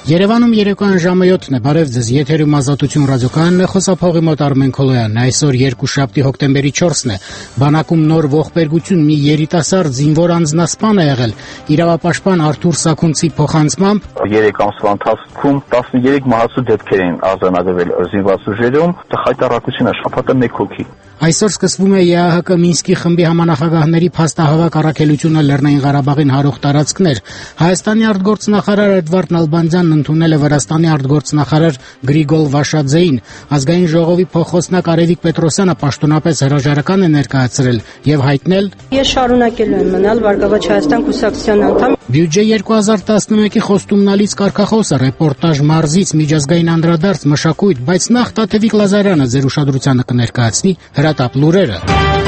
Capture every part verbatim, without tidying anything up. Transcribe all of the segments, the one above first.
Երևանում երեկոյան ժամը յոթն է, բարև ձեզ, եթերում Ազատություն ռադիոկայանն է, խոսափողի մոտ Արմեն Քոլոյանն է, այսօր երկուշաբթի հոկտեմբերի չորսն է, բանակում նոր ողբերգություն, մի երիտասարդ զինվոր անձնասպան է եղել, իրավապաշտպան Արթուր Սաքունցի փոխանցմամբ երեք ամսվա ընթացքում տասներեք մահացու դեպքեր են արձանագրվել զինված ուժերում, խայտառակությունը շաբաթը մեկ հոգի։ Այսօր սկսվում է ԵԱՀԿ Մինսկի խմբի համանախագահների փաստահավաք առաքելությունը Լեռնային Ղարաբաղին հարող տարածքներ։ Հայաստանի արտգործնախարար Էդվարդ Նալբանդյանն ընդունել է Վրաստանի արտգործնախարար Գրիգոլ Վաշաձեին։ Ազգային ժողովի փոխոսնակ Արևիկ Պետրոսյանը պաշտոնապես հրաժարական է ներկայացրել եւ հայտնել. Ես շարունակելու եմ մնալ Վարկավաճ Հայաստան կուսակցության անդամ։ Բյուջե երկու հազար տասնմեկի խոստումնալից կարգախոսը, ռեպորտաժ մարզից, միջազգային անդրադարձ, մշակույթ, բայց նախ Տաթևիկ Լազարյանը ձեր ուշադրությանը կներկայացնի հրատապ լուրերը։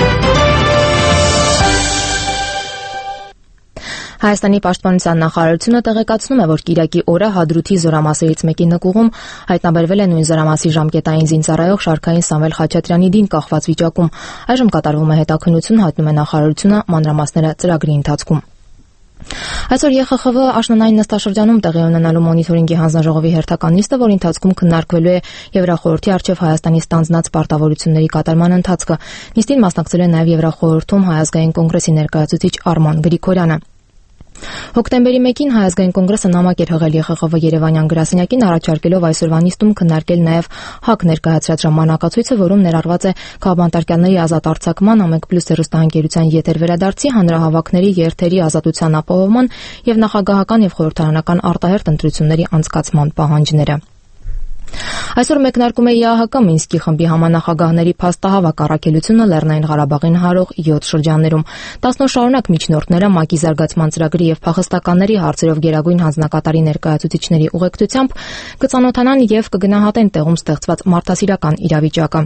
Հայաստանի պաշտպանության նախարարությունը տեղեկացնում է, որ Կիրակի օրը Հադրութի զորամասերից մեկի նկուղում հայտնաբերվել է նույն զորամասի ժամկետային զինծառայող շարքային Սամվել Խաչատրյանի դին կախված վիճակում։ Այժմ կատարվում է հետաքննություն, հայտնում է նախարարությունը, մանրամասները ծրագրի ընթացքում։ Այսօր ԵԽԽՎ աշնանային նստաշրջանում տեղի ունենալու մոնիթորինգի հանձնաժողովի հերթական նիստը, որի ընթացքում քննարկվելու է Եվրախորհրդի առջև Հայաստանի ստանձնած պարտավորությունների կատարման ընթացքը։ Նիստին մասնակցել է նաև Եվրախորհրդում Հայ ազգային կոնգրեսի ներկայացուցիչ Արման Գրիգորյանը։ Հոկտեմբերի մեկին Հայ ազգային կոնգրեսը նամակ էր հղել ԵԽԽՎ Երևանյան գրասենյակին, առաջարկելով այսօրվա նիստում քննարկել նաև ՀԱԿ ներկայացրած ժամանակացույցը, որում ներառված է քաղբանտարկյալների ազատ արձակման, Ամեկ Պլյուս հեռուստաընկերության եթեր վերադարձի, հանրահավաքների, երթերի ազատության ապահովման եւ նախագահական եւ խորհրդարանական արտահերթ ընտրությունների անցկացման պահանջները։ Այսօր մեկնարկում է ԵԱՀԿ Մինսկի խմբի համանախագահների փաստահավաք առաքելությունը Լեռնային Ղարաբաղին հարող յոթ շրջաններում։ տասն օր շարունակ միջնորդները ՄԱԿ-ի զարգացման ծրագրի եւ փախստականների հարցերով գերագույն հանձնակատարի ներկայացուցիչների ուղեկցությամբ կծանոթանան եւ կգնահատեն տեղում ստեղծված մարդասիրական իրավիճակը։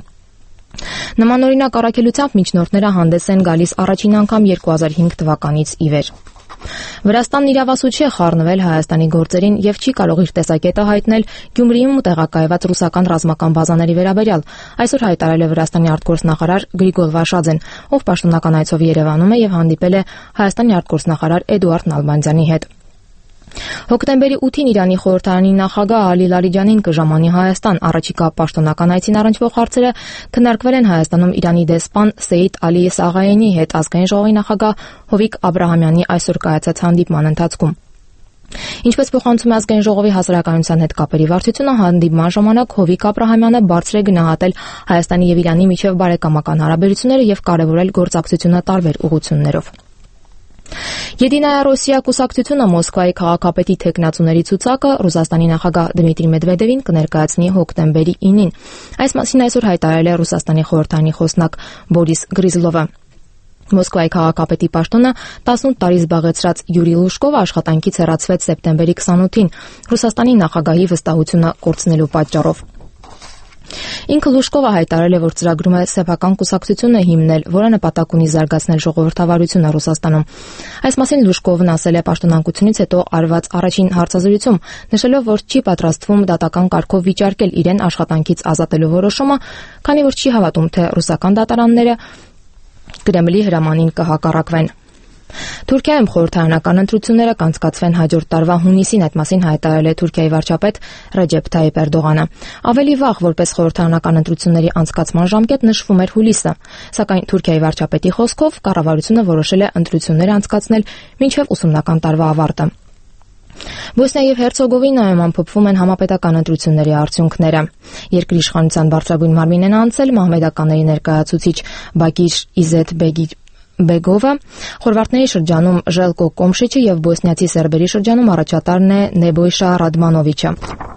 Նմանօրինակ առաքելությամբ միջնորդները հանդես են գալիս առաջին անգամ երկու հազար հինգ թվականից ի վեր։ Վրաստանն իրավասու չէ խառնվել Հայաստանի գործերին եւ չի կարող իր տեսակետը հայտնել Գյումրիում տեղակայված ռուսական ռազմական բազաների վերաբերյալ։ Այսօր հայտարարել է Վրաստանի արտգործնախարար Գրիգոլ Վաշաձեն, ով պաշտոնական այցով Երևանում է եւ հանդիպել է Հայաստանի արտգործնախարար Էդուարդ Նալբանդյանի հետ։ Հոկտեմբերի ութին Իրանի խորհրդարանի նախագահ Ալի Լարիջանին կժամանի Հայաստան, առաջիկա պաշտոնական այցին առնչվող հարցերը քննարկվել են Հայաստանում Իրանի դեսպան Սեյիդ Ալի Սաղայենի հետ ազգային ժողովի նախագահ Հովիկ Աբրահամյանի այսօր կայացած հանդիպման ընթացքում։ Ինչպես փոխանցում է ազգային ժողովի հասարակայնության հետ կապերի վարչությունը, հանդիպման ժամանակ Հովիկ Աբրահամյանը բարձր է գնահատել Հայաստանի եւ Իրանի միջև բարեկամական հարաբերությունները եւ կարեւորել գործակցությունը տարբեր ուղղություններով։ Եդինայա Ռոսիա կուսակցությունը Մոսկվայի քաղաքապետի թեկնածուների ցուցակը Ռուսաստանի նախագահ Դմիտրի Մեդվեդևին կներկայացնի հոկտեմբերի ինին։ Այս մասին այսօր հայտարարել է Ռուսաստանի խորհրդարանի խոսնակ Բորիս Գրիզլովը։ Մոսկվայի քաղաքապետի պաշտոնը տասնութ տարի զբաղեցրած Յուրի Լուշկովը աշխատանքից հեռացվեց սեպտեմբերի քսանութին Ռուսաստանի նախագահի վստահությունը կորցնելու պատճառով։ Ինքը Լուշկովը հայտարարել է, որ ծրագրում է սեփական կուսակցությունը հիմնել, որը նպատակ ունի զարգացնել ժողովրդավարությունը Ռուսաստանում։ Այս մասին Լուշկովն ասել է պաշտոնանկությունից հետո արված առաջին հարցազրույցում, նշելով, որ չի պատրաստվում դատական կարգով վիճարկել իրեն աշխատանքից ազատելու որոշումը, քանի որ չի հավատում, թե ռուսական դատարանները Կրեմլի հրամանին կհակառակվեն։ Թուրքիայում խորհրդարանական ընտրությունները կանցկացվեն հաջորդ տարվա հունիսին, այդ մասին հայտարարել է Թուրքիայի վարչապետ Ռեջեփ Թայիփ Էրդողանը։ Ավելի վաղ, որպես խորհրդարանական ընտրությունների անցկացման ժամկետ նշվում էր հուլիսը, սակայն Թուրքիայի վարչապետի խոսքով կառավարությունը որոշել է ընտրություններ անցկացնել մինչև ուսումնական տարվա ավարտը։ Բոսնիա եւ Հերցեգովինայում ամփոփվում են համապետական ընտրությունների արդյունքները։ Երկրի իշխանության բարձրագույն մարմին են անցել մահմեդականների ներկայացուցիչ Բակիր Իզետ Բեգովը, խորվարդների շրջանում Ժելկո Կոմշիչը եւ բոսնիացի սերբերի շրջանում առաջատարն է Նեբոյշա Ռադմանովիչը։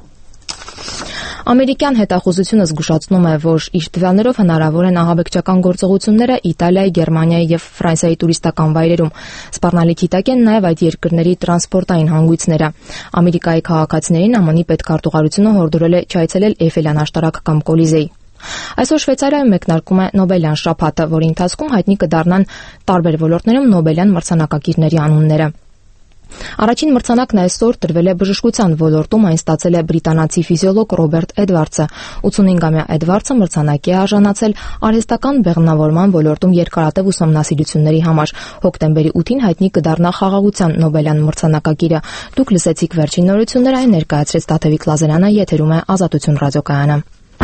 Ամերիկյան հետախուզությունը զգուշացնում է, որ իր տվյալներով հնարավոր են ահաբեկչական գործողությունները Իտալիայի, Գերմանիայի եւ Ֆրանսիայի տուրիստական վայրերում։ Սպառնալիքի տակ են նաեւ այդ երկրների տրանսպորտային հանգույցները։ Ամերիկայի քաղաքացիներին ԱՄՆ-ի պետքարտուղարությունը հորդորել է չայցելել Էյֆելյան աշտարակ կամ Կոլիզեի։ Այսօր Շվեյցարիայում մեկնարկում է Նոբելյան շաբաթը, որի ընթացքում հայտնի կդառնան տարբեր ոլորտներում Նոբելյան մրցանակակիրների անունները։ Առաջին մրցանակն այսօր տրվել է բժշկության ոլորտում, այն ստացել է բրիտանացի ֆիզիոլոգ Ռոբերտ Էդվարդսը։ ութունհինգամյա Էդվարդսը մրցանակի է արժանացել արհեստական բեղմնավորման ոլորտում երկարատև ուսումնասիրությունների համար։ Հոկտեմբերի ութին հայտնի կդառնա խաղաղության Նոբելյան մրցանակակիրը։ Դուք լսեցիք վերջին նորությունները, այն ներկայացրեց Տաթևիկ Լազարյանը, եթերում է Ազատություն ռադիոկայանը։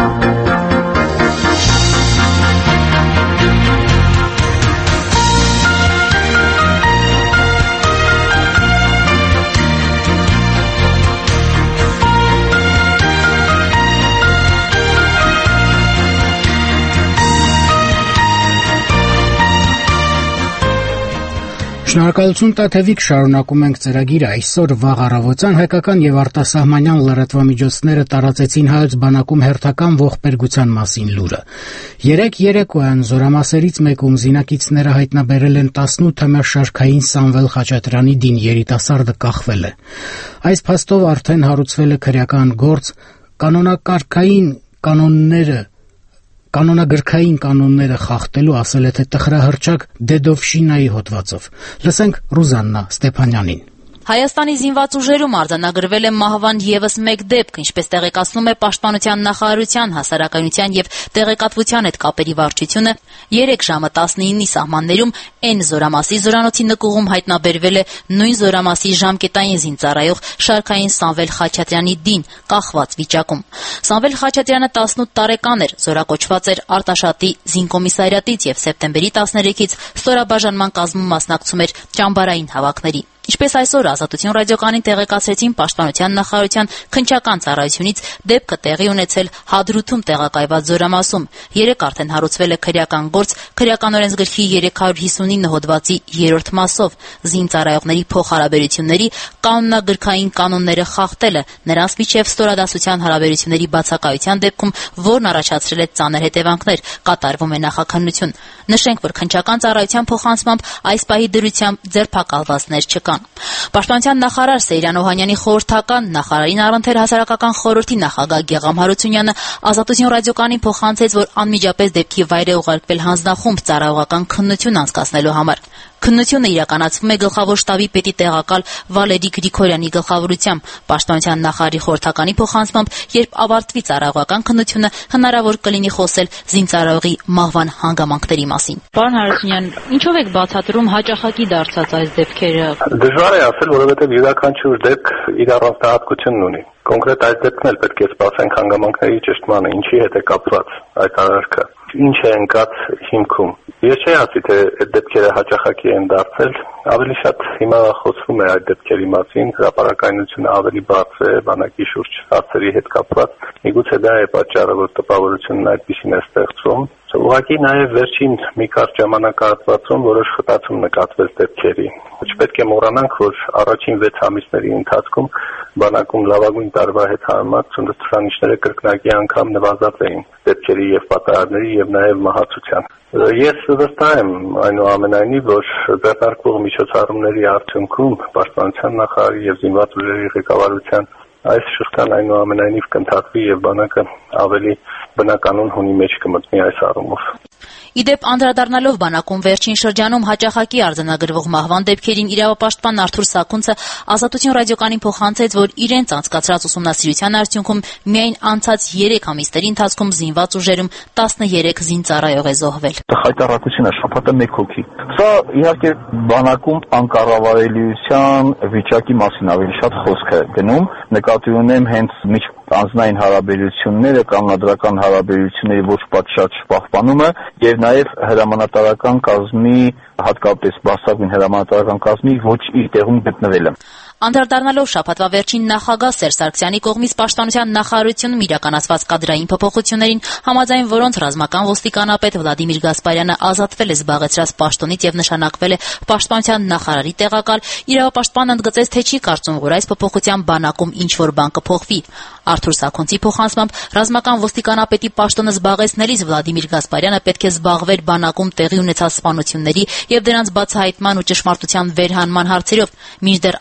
Շնորհակալություն Տաթևիկ, շարունակում ենք ծրագիրը։ Այսօր վաղ առավոտյան հայկական եւ արտասահմանյան լրատվամիջոցները տարածեցին Հայոց բանակում հերթական ողբերգության մասին լուրը։ Երեք երեկոյան զորամասերից մեկում զինակիցները հայտնաբերել են տասնութամյա շարքային Սամվել Խաչատրյանի դին երիտասարդը կախվել է։ Այս փաստով արդեն հարուցվել է քրեական գործ, կանոնակարգային կանոնները Կանոնագրքային կանոնները խախտելու, ասել է թե տխրահռչակ Դեդովշինայի հոդվածով։ Լսենք Ռուզաննա Ստեփանյանին։ Հայաստանի զինված ուժերում արձանագրվել է մահվան ևս մեկ դեպք, ինչպես տեղեկացնում է Պաշտպանության նախարարության, հասարակայնության եւ տեղեկատվության հետ կապերի վարչությունը, երեք ժամը տասնինի սահմաններում N զորամասի զորանոցի նկուղում հայտնաբերվել է նույն զորամասի ժամկետային զինծառայող շարքային Սամվել Խաչատրյանի դին, կախված վիճակում։ Սամվել Խաչատրյանը տասնութ տարեկան էր, զորակոչված էր Արտաշատի զինկոմիսարիատից եւ սեպտեմբերի տասներեքից ստորաբաժանման կազմում մասնակցում էր ճամբարային հավաքների։ Ինչպես այսօր Ազատություն ռադիոկայանին տեղեկացրեցին Պաշտպանության նախարարության քննչական ծառայությունից, դեպքը տեղի ունեցել Հադրութում տեղակայված զորամասում։ Երեք արդեն հարուցվել է քրեական գործ քրեական օրենսգրքի երեք հարյուր հիսունինը հոդվածի երրորդ մասով զինծառայողների փոխհարաբերությունների կանոնագրքային կանոնները խախտելը, նրանց միջև ստորադասության հարաբերությունների բացակայության դեպքում, որն առաջացրել է ծանր հետևանքներ, կատարվում է նախաքննություն։ Նշենք, որ քննչական ծառայության փոխանցմամբ այս պահի դրությամբ ձերբակալվածներ չկան։ Պաշտպանության նախարար Սեյրան Օհանյանի խորհրդական, նախարարին առընթեր հասարակական խորհրդի նախագահ Գեգամ Հարությունյանը Ազատություն ռադիոկայանին փոխանցեց, որ անմիջապես դեպքի վայր է ուղարկվել հանձնախումբ ծառայողական քննություն անցկացնելու համար։ Քննությունը իրականացվում է գլխավոր շտաբի պետի տեղակալ Վալերի Գրիգորյանի գլխավորությամբ։ Պաշտպանության նախարարի խորհրդականի փոխանցմամբ, երբ ավարտվի ծառայողական քննությունը, հնարավոր կլինի խոսել զինծառայողի մահվան հանգամանքների մասին։ Պարոն Հարությունյան, ինչով եք բացատրում հաճախակի դարձած այս դեպքերը։ Դժվար է ասել, որովհետև յուրաքանչյուր դեպք իր առանձնահատկությունն ունի։ Կոնկրետ այս դեպքն էլ պետք է սպասենք հանգամանքների ճշտմանը, ինչի հետ է կապված այդ արարքը, ինչ է ընկած հիմքում։ Ես չի ասի, թե այդ դեպքերը հաճախակի են դարձել, ավելի շատ հիմա խոսվում է այդ դեպքերի մասին, հրապարակայնությունը ավելի բարձր է բանակի շուրջ հարցերի հետ կապված։ Միգուցե դա է պատճառը, որ տպավորությունն այդպիսին է ստեղծվում։ Ուղղակի նաև վերջին մի կարճ ժամանակահատվածում որոշ խտացում նկատվեց դեպքերի։ Չպետք է մոռանանք, որ առաջին վեց ամիսների ընթացքում բանակում լավագույն տարվա հետ համեմատ ցուցանիշները կրկնակի անգամ նվազած էին դեպքերի եւ պատահարների եւ նաև մահացության։ Ես վստահ եմ այնուամենայնիվ, որ ձեռնարկվող միջոցառումների արդյունքում Պաշտպանության նախարարի եւ զինված ուժերի ղեկավարության այս շղթան այնուամենայնիվ կընդհատվի եւ բանակը ավելի բնականon հունի մեջ կմտնի այս առումով։ Իդեպ անդրադառնալով բանակում վերջին շրջանում հաճախակի արձանագրվող մահվան դեպքերին, իրավապաշտպան Արթուր Սաքունցը Ազատություն ռադիոկայանին փոխանցեց, որ իրենց անցկացրած ուսումնասիրության արդյունքում միայն անցած երեք ամիսների ընթացքում զինված ուժերում տասներեք զինծառայող է զոհվել։ Խայտառակությունը շաբաթը մեկ հոգի։ Սա իհարկե բանակում անկառավարելիության վիճակի մասին ավելի շատ խոսք է գնում, նկատի ունեմ հենց միջ անձնային հարաբերությունները, կանոնադրական հարաբերությունների ոչ պատշաճ պահպանումը եւ նաեւ հրամանատարական կազմի, հատկապես բարձրագույն հրամանատարական կազմի ոչ իր տեղում գտնվելը։ Անդրադառնալով շաբաթվա վերջին նախագահ Սերժ Սարգսյանի կողմից Պաշտպանության նախարարությունում իրականացված կադրային փոփոխություններին, համաձայն որոնց ռազմական ոստիկանապետ Վլադիմիր Գասպարյանը ազատվել է զբաղեցրած պաշտոնից եւ նշանակվել է Պաշտպանության նախարարի տեղակալ, իրավապաշտպանը ընդգծեց, թե չի կարծում, որ այս փոփոխությամբ բանակում ինչ-որ բան կփոխվի։ Արթուր Սաքունցի փոխանցմամբ, ռազմական ոստիկանապետի պաշտոնը զբաղեցնելիս Վլադիմիր Գասպարյանը պետք է զբաղվեր բանակում տեղի ունեցած սպանությունների եւ դրանց բացահայտման ու ճշմարտության վերհանման հարցերով, մինչդեռ այդ գործ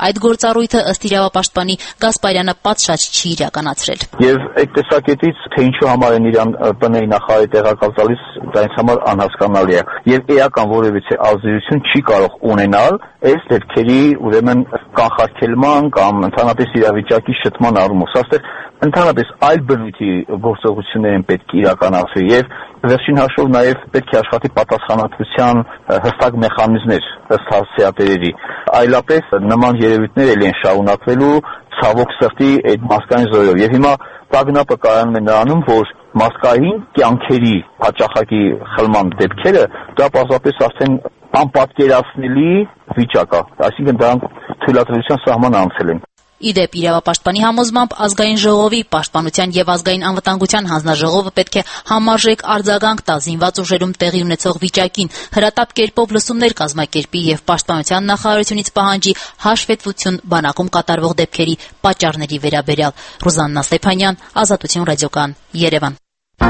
կառույցը ըստ իրավապաշտպանի Գասպարյանը պատշաճ չի իրականացրել։ Եվ այդ տեսակետից, թե ինչու համար են իրան ՊՆ-ի նախարարի տեղակալ տալիս, դա ինձ համար անհասկանալի է։ Եվ էական որևիցե ազդեցություն չի կարող ունենալ այս դեպքերի ուրեմն կանխարգելման կամ ընդհանրապես իրավիճակի շտկման առումով։ Սա ստեղ ընդհանրապես այլ բնույթի գործողություններ են պետք իրականացվի եւ վերջին հաշվով նաեւ պետք է աշխատի պատասխանատվության հստակ մեխանիզմներ ըստ հասցեատերերի։ Այլապես նման երևույթներ ելի են շարունակվելու ցավոք սրտի այդ մասկային զոհերով։ Եվ հիմա տագնապը կայանում է նրանում, որ մասկային կյանքերի հաճախակի խլման դեպքերը դա պարզապես արդեն անպատկերացնելի վիճակ է, այսինքն դրանք թույլատրության սահմանը անցել են։ Իդեպ իրավապաշտպանի համոզմամբ ազգային ժողովի պաշտպանության եւ ազգային անվտանգության հանձնաժողովը պետք է համարժեք արձագանք տա զինված ուժերում տեղի ունեցող վիճակին, հրատապ կերպով լսումներ կազմակերպի եւ պաշտպանության նախարարությունից պահանջի հաշվետվություն բանակում կատարվող դեպքերի պատճառների վերաբերյալ։ Ռուզաննա Ստեփանյան, Ազատություն ռադիոկան, Երևան։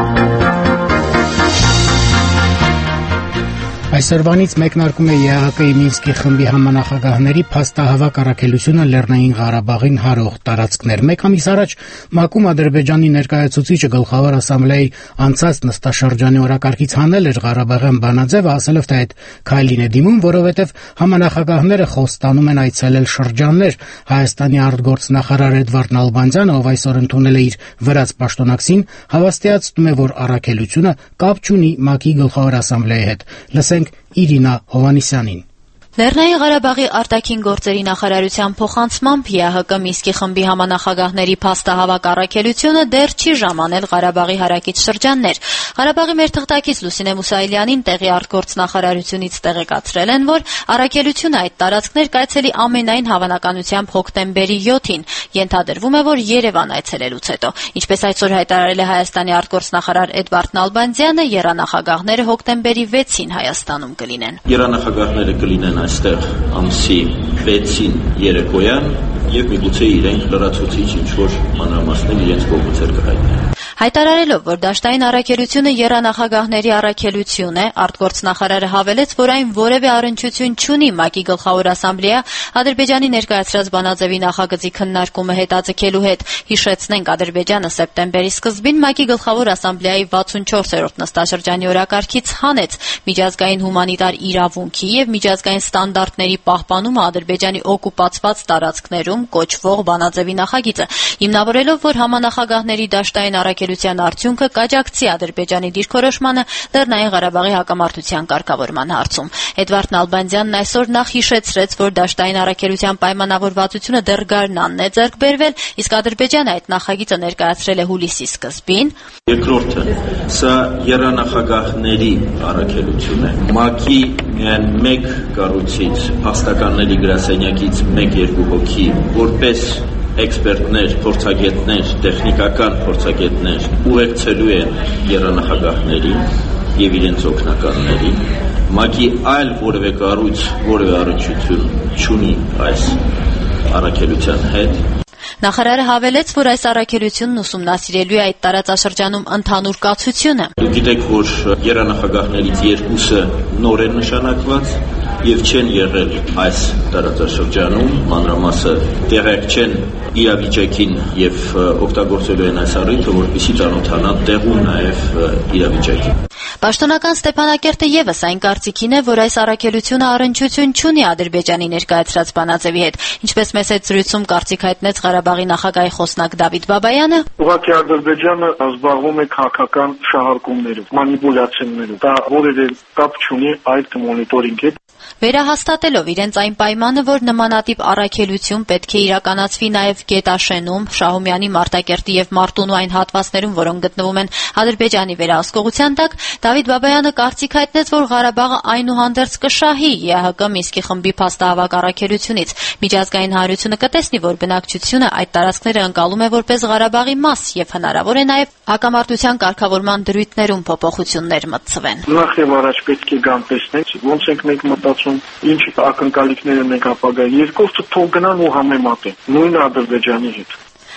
Այսօրվանից մեկնարկում է ԵԱՀԿ-ի Մինսկի խմբի համանախագահների փաստահավաք առաքելությունը Լեռնային Ղարաբաղին հարող տարածքներ։ Մեկ ամիս առաջ ՄԱԿ-ում Ադրբեջանի ներկայացուցիչը Գլխավոր ասամբլեայի անցած նստաշրջանի օրակարգից հանել էր Ղարաբաղյան բանաձևը, ասելով, թե այդ քայլին է դիմում, որովհետև համանախագահները խոստանում են այցելել շրջաններ։ Հայաստանի արտգործնախարար Էդվարդ Նալբանդյանը, ով այսօր ընդունել է իր վրաց պաշտոնակցին, հավաստիացնում է, որ առաքելությունը կապ չունի ՄԱԿ-ի Գլխավոր ասամբլեի հետ։ Լսենք Իրինա Հովանիսյանին։ Լեռնային Ղարաբաղի արտաքին գործերի նախարարության փոխանցմամբ ԵԱՀԿ Մինսկի խմբի համանախագահների փաստահավաք առաքելությունը դեռ չի ժամանել Ղարաբաղի հարակից շրջաններ։ Ղարաբաղի մեր թղթակից Լուսինե Մուսայելյանին տեղի արտգործնախարարությունից տեղեկացրել են, որ առաքելությունը այդ տարածքներ կայցելի ամենայն հավանականությամբ հոկտեմբերի յոթին։ Ենթադրվում է, որ Երևան այցելելուց հետո։ Ինչպես այսօր հայտարարել է Հայաստանի արտգործնախարար Էդվարդ Նալբանդյանը, եռանախագահները հոկտեմբերի վեցին Հայաստանում կլինեն։ Եռանախագահները կլինեն այստեղ ամսի վեցին երեկոյան եւ միգուցե իրենք լրացուցիչ ինչ-որ մանրամասներ իրենց կողմից կհայտնեն։ Հայտարարելով, որ դաշտային առաքելությունը եռանախագահների առաքելություն է, արտգործնախարարը հավելեց, որ այն որևէ առնչություն չունի ՄԱԿ-ի Գլխավոր ասամբլեա Ադրբեջանի ներկայացրած բանաձևի նախագծի քննարկումը հետաձգելու հետ։ Հիշեցնենք, Ադրբեջանը սեպտեմբերի սկզբին ՄԱԿ-ի Գլխավոր ասամբլեայի վաթսունչորսերորդ նստաշրջանի օրակարգից հանեց միջազգային հումանիտար իրավունքի եւ միջազգային ստանդարտների պահպանումը Ադրբեջանի օկուպացված տարածքներում կոչվող բանաձևի նախագիծը, հիմնավորելով, որ համանախագահների դաշտային առաքելության արդյունքը կաջակցի Ադրբեջանի դիրքորոշմանը Լեռնային Ղարաբաղի հակամարտության կարգավորման հարցում։ Էդվարդ Նալբանդյանն այսօր նախ հիշեցրեց, որ դաշտային առաքելության պայմանավորվածությունը դեռ գարնանն է ձեռք բերվել, իսկ Ադրբեջանը այդ նախագիծը ներկայացրել է հուլիսի սկզբին։ Երկրորդը, սա եռանախագահների առաքելություն է։ ՄԱԿ-ի միայն մեկ կառույցից, փաստականների գրասենյակից մեկ-երկու հոգի, որպես էքսպերտներ, փորձագետներ, տեխնիկական փորձագետներ ուղեկցելու են եռանախագահներին եւ իրենց օգնականներին։ ՄԱԿ-ի այլ որևէ կառույց որևէ առնչություն չունի այս առաքելության հետ։ Նախարարը հավելեց, որ այս առաքելությունն ուսումնասիրելու է այդ տարածաշրջանում ընդհանուր կացությունը։ Դուք գիտեք, որ եռանախագահներից երկուսը նոր են նշանակված եւ չեն եղել այս տարածաշրջանում, մանրամասը տեղյակ չեն իրավիճակին եւ օգտագործելու են այս առիթը, որպեսզի ծանոթանան տեղում նաեւ իրավիճակին։ Պաշտոնական Ստեփանակերտը եւս այն կարծիքին է, որ այս առաքելությունը առնչություն չունի Ադրբեջանի ներկայացրած բանաձևի հետ, ինչպես մեծ այդ զրույցում կարծիք հայտնեց Ղարաբաղի նախագահի խոսնակ Դավիթ Բաբայանը։ Ուղղակի Ադրբեջանը զբաղվում է քաղաքական շահարկումներով, մանիպուլյացիաներով։ Դա որևէ կապ չունի այդ մոնիտորինգի հետ։ Վերահաստատելով իրենց այն պայմանը, որ նմանատիպ առաքելություն պետք է իրականացվի նաև Գետաշենում, Շահումյանի, Մարտակերտի եւ Մարտունու այն հատվածներում, որոնք գտնվում են Ադրբեջանի վերահսկողության տակ, Դավիթ Բաբայանը կարծիք հայտնեց, որ Ղարաբաղը այնուհանդերձ կշահի ԵԱՀԿ Մինսկի խմբի փաստահավաք առաքելությունից։ Միջազգային հանրությունը կտեսնի, որ բնակչությունը այդ տարածքները ընկալում է որպես Ղարաբաղի մաս եւ հնարավոր է նաև հակամարտության կարգավորման դրույթներում փոփոխություններ մտցվեն։ Նախ եւ առաջ պետք է գան տեսնենք, ոնց ենք մենք մտածում, ինչ ակնկալիքներ ունենք ապագայի։ Երկրորդը թող գնան ու համեմատեն նույն Ադրբեջանի հետ։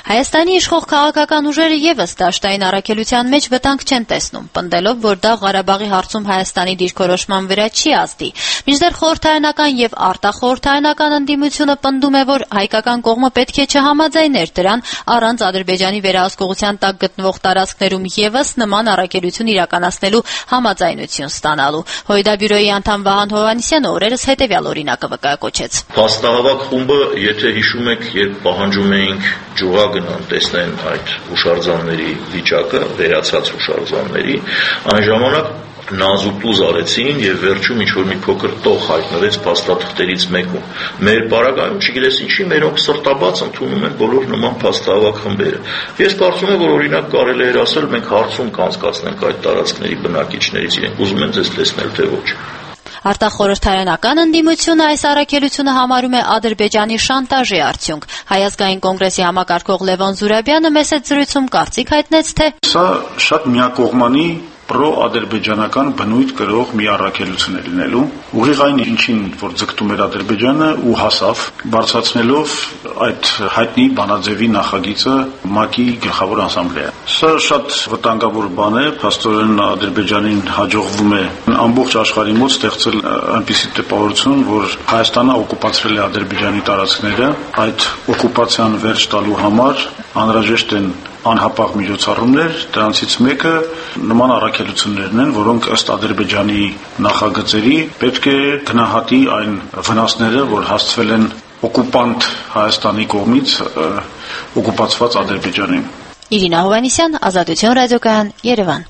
Հայաստանի իշխող քաղաքական ուժերը եւս դաշտային առաքելության մեջ վտանգ չեն տեսնում, պնդելով, որ դա Ղարաբաղի հարցում Հայաստանի դիրքորոշման վրա չի ազդի։ Մինչդեռ խորհրդարանական եւ արտախորհրդարանական ընդդիմությունը պնդում է, որ հայկական կողմը պետք է չհամաձայներ դրան առանց Ադրբեջանի վերահսկողության տակ գտնվող տարածքներում եւս նման առաքելություն իրականացնելու համաձայնություն ստանալու։ Հույդաբյուրոյի անդամ Վահան Հովհաննիսյանը օրերս հետեւյալ օրինակը վկայակոչեց։ Փաստահավաք խումբը, եթե հիշում եք, երբ պահանջում էինք ջուղա գնան տեսնեն այդ հուշարձանների վիճակը, վերացած հուշարձանների, այն ժամանակ նազուտուզ արեցին եւ վերջում ինչ որ մի փոքր տող հայտնվեց փաստաթղթերից մեկում։ Մեր պարագայում չգիտես ինչի մերոնք սրտաբաց ընդունում են բոլոր նման փաստահավաք խմբերը։ Ես կարծում եմ, որ օրինակ կարելի էր ասել մենք հարցում կանցկացնենք այդ տարածքների բնակիչներից, իրենք ուզում են ձեզ տեսնել թե ոչ։ Արտախորհրդարանական ընդդիմությունը այս առաքելությունը համարում է Ադրբեջանի շանտաժի արդյունք։ Հայ ազգային կոնգրեսի համակարգող Լևոն Զուրաբյանը մեծ զրույցում կարծիք հայտնեց, թե սա շատ միակողմանի պրո-ադրբեջանական բնույթ կրող մի առաքելություն է լինելու։ Ուղիղ այն ինչին, որ ձգտում էր Ադրբեջանը ու հասավ, բարձրացնելով այդ հայտնի բանաձևի նախագիծը ՄԱԿ-ի գլխավոր ասամբլեա։ Սա շատ վտանգավոր բան է, փաստորեն Ադրբեջանին հաջողվում է ամբողջ աշխարհի մոտ ստեղծել այնպիսի տպավորություն, որ Հայաստանը օկուպացրել է Ադրբեջանի տարածքները, այդ օկուպացիան վերջ տալու համար անհրաժեշտ են անհապաղ միջոցառումներ, դրանցից մեկը նման առաքելություններն են, որոնք ըստ Ադրբեջանի նախագծերի պետք է գնահատի այն վնասները, որ հասցվել են օկուպանտ Հայաստանի կողմից օկուպացված Ադրբեջանին։ Իրինա Հովհաննիսյան, Ազատություն ռադիոկայան, Երևան։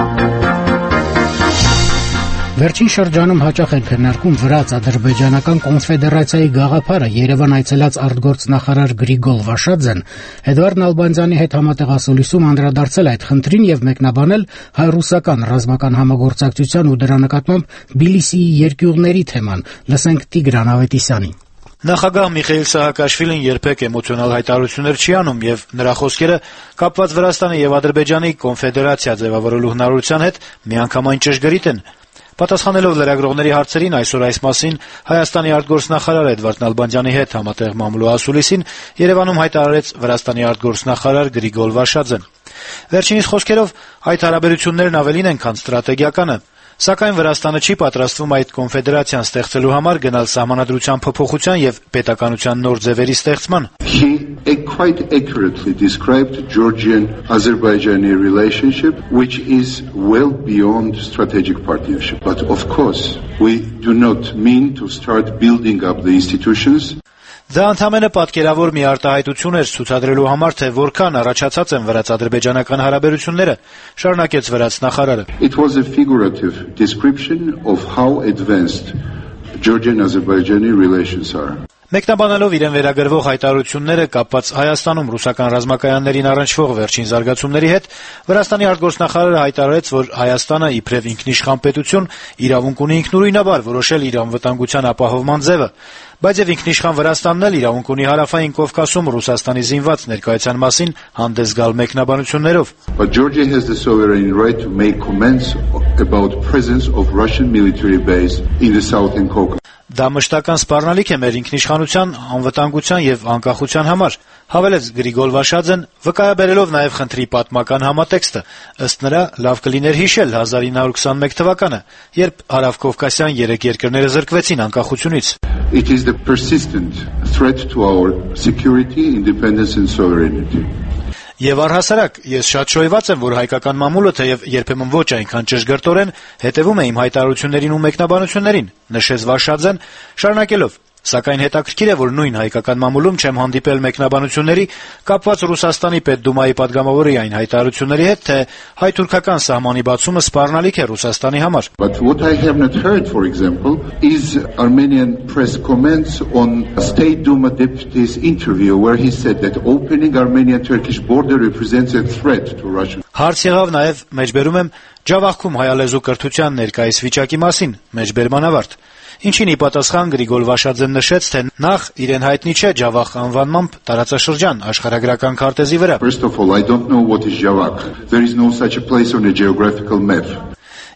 Վերջին շրջանում հաճախ են քննարկում վրաց ադրբեջանական կոնֆեդերացիայի գաղափարը։ Երևան այցելած արտգործնախարար Գրիգոր Վաշաձեն Էդվարդ Նալբանդյանի հետ համատեղասոլիսում անդրադարձել այդ խնդրին եւ մեկնաբանել հայ-ռուսական ռազմական համագործակցության ու դրա նկատմամբ Թբիլիսիի երկյուղների թեման։ Լսենք Տիգրան Ավետիսյանին։ Նախագահ Միխայիլ Սահակաշվիլին երբեք էմոցիոնալ հայտարարություններ չի անում եւ նրա խոսքերը կապված Վրաստանի եւ Ադրբեջանի կոնֆեդերացիա ձևավորելու հնարավորության հետ միանգամայն ճշգրիտ են։ Պատասխանելով լրագրողների հարցերին այսօր այս մասին Հայաստանի արտգործնախարար Էդվարդ Նալբանդյանի հետ համատեղ մամուլու ասուլիսին Երևանում հայտարարեց Վրաստանի արտգործնախարար Գրիգոր Վաշաձեն։ Վերջինիս խոսքերով այդ հարաբերություններն ավելին են, քան ստրատեգիականը, սակայն Վրաստանը չի պատրաստվում այդ կոնֆեդերացիան ստեղծելու համար գնալ սահմանադրության փոփոխության եւ պետականության նոր ձևերի ստեղծման։ He quite accurately described Georgian-Azerbaijani relationship, which is well beyond strategic partnership. But of course, we do not mean to start building up the institutions. Դա ընդհանրապես պատկերավոր մի արտահայտություն էր ցուցադրելու համար, թե որքան առաջացած են վրաց-ադրբեջանական հարաբերությունները, շարունակեց վրաց նախարարը։ It was a figurative description of how advanced Georgian-Azerbaijani relations are. Մեկնաբանելով իրեն վերագրվող հայտարարությունները կապված Հայաստանում ռուսական ռազմակայաններին առնչվող վերջին զարգացումների հետ, Վրաստանի արտգործնախարարը հայտարարեց, որ Հայաստանը իբրև ինքնիշխան պետություն իրավունք ունի ինքնուրույնաբար որոշել իր անվտանգության ապահովման ձևը, բայց եւ ինքնիշխան Վրաստանն էլ իրավունք ունի Հարավային Կովկասում Ռուսաստանի զինված ներկայության մասին հանդես գալ մեկնաբանություններով։ But Georgia has the sovereign right to make comments about presence of Russian military base in the southern Caucasus. Դա մշտական սպառնալիք է մեր ինքնիշխանության, անվտանգության եւ անկախության համար, հավելեց Գրիգոր Վաշաձեն, վկայաբերելով նաեւ խնդրի պատմական համատեքստը։ Ըստ նրա, լավ կլիներ հիշել հազար ինը հարյուր քսանմեկ թվականը, երբ հարավկովկասյան երեք երկրները զրկվեցին անկախությունից։ It is the persistent threat to our security, independence and sovereignty. Եվ առհասարակ, ես շատ շոյված եմ, որ հայկական մամուլը թեև երբեմն ոչ այնքան ճշգրտորեն հետևում է իմ հայտարարություններին ու մեկնաբանություններին, նշեց Վաշաձեն, շարունակելով. Սակայն հետաքրքիր է, որ նույն հայկական մամուլում չեմ հանդիպել մեկնաբանությունների կապված Ռուսաստանի Պետդումայի падգամավորի այն հայտարարությունների հետ, թե հայ-թուրքական սահմանի բացումը սպառնալիք է Ռուսաստանի համար։ But what I have not heard, for example, is Armenian press comments on State Duma deputy's interview where he said that opening Armenian-Turkish border represents a threat to Russia. Հարց եղավ նաև, մեջբերում եմ, Ջավախքում հայալեզու կրթության ներկայիս վիճակի մասին, մեջբերման ավարտ։ Ինչին ի պատասխան Գրիգոր Վաշաձեն նշեց, թե նախ իրեն հայտնի չէ Ջավախ անվանմամբ տարածաշրջան աշխարհագրական քարտեզի վրա։ First of all, I don't know what is Javak. There is no such a place on a geographical map.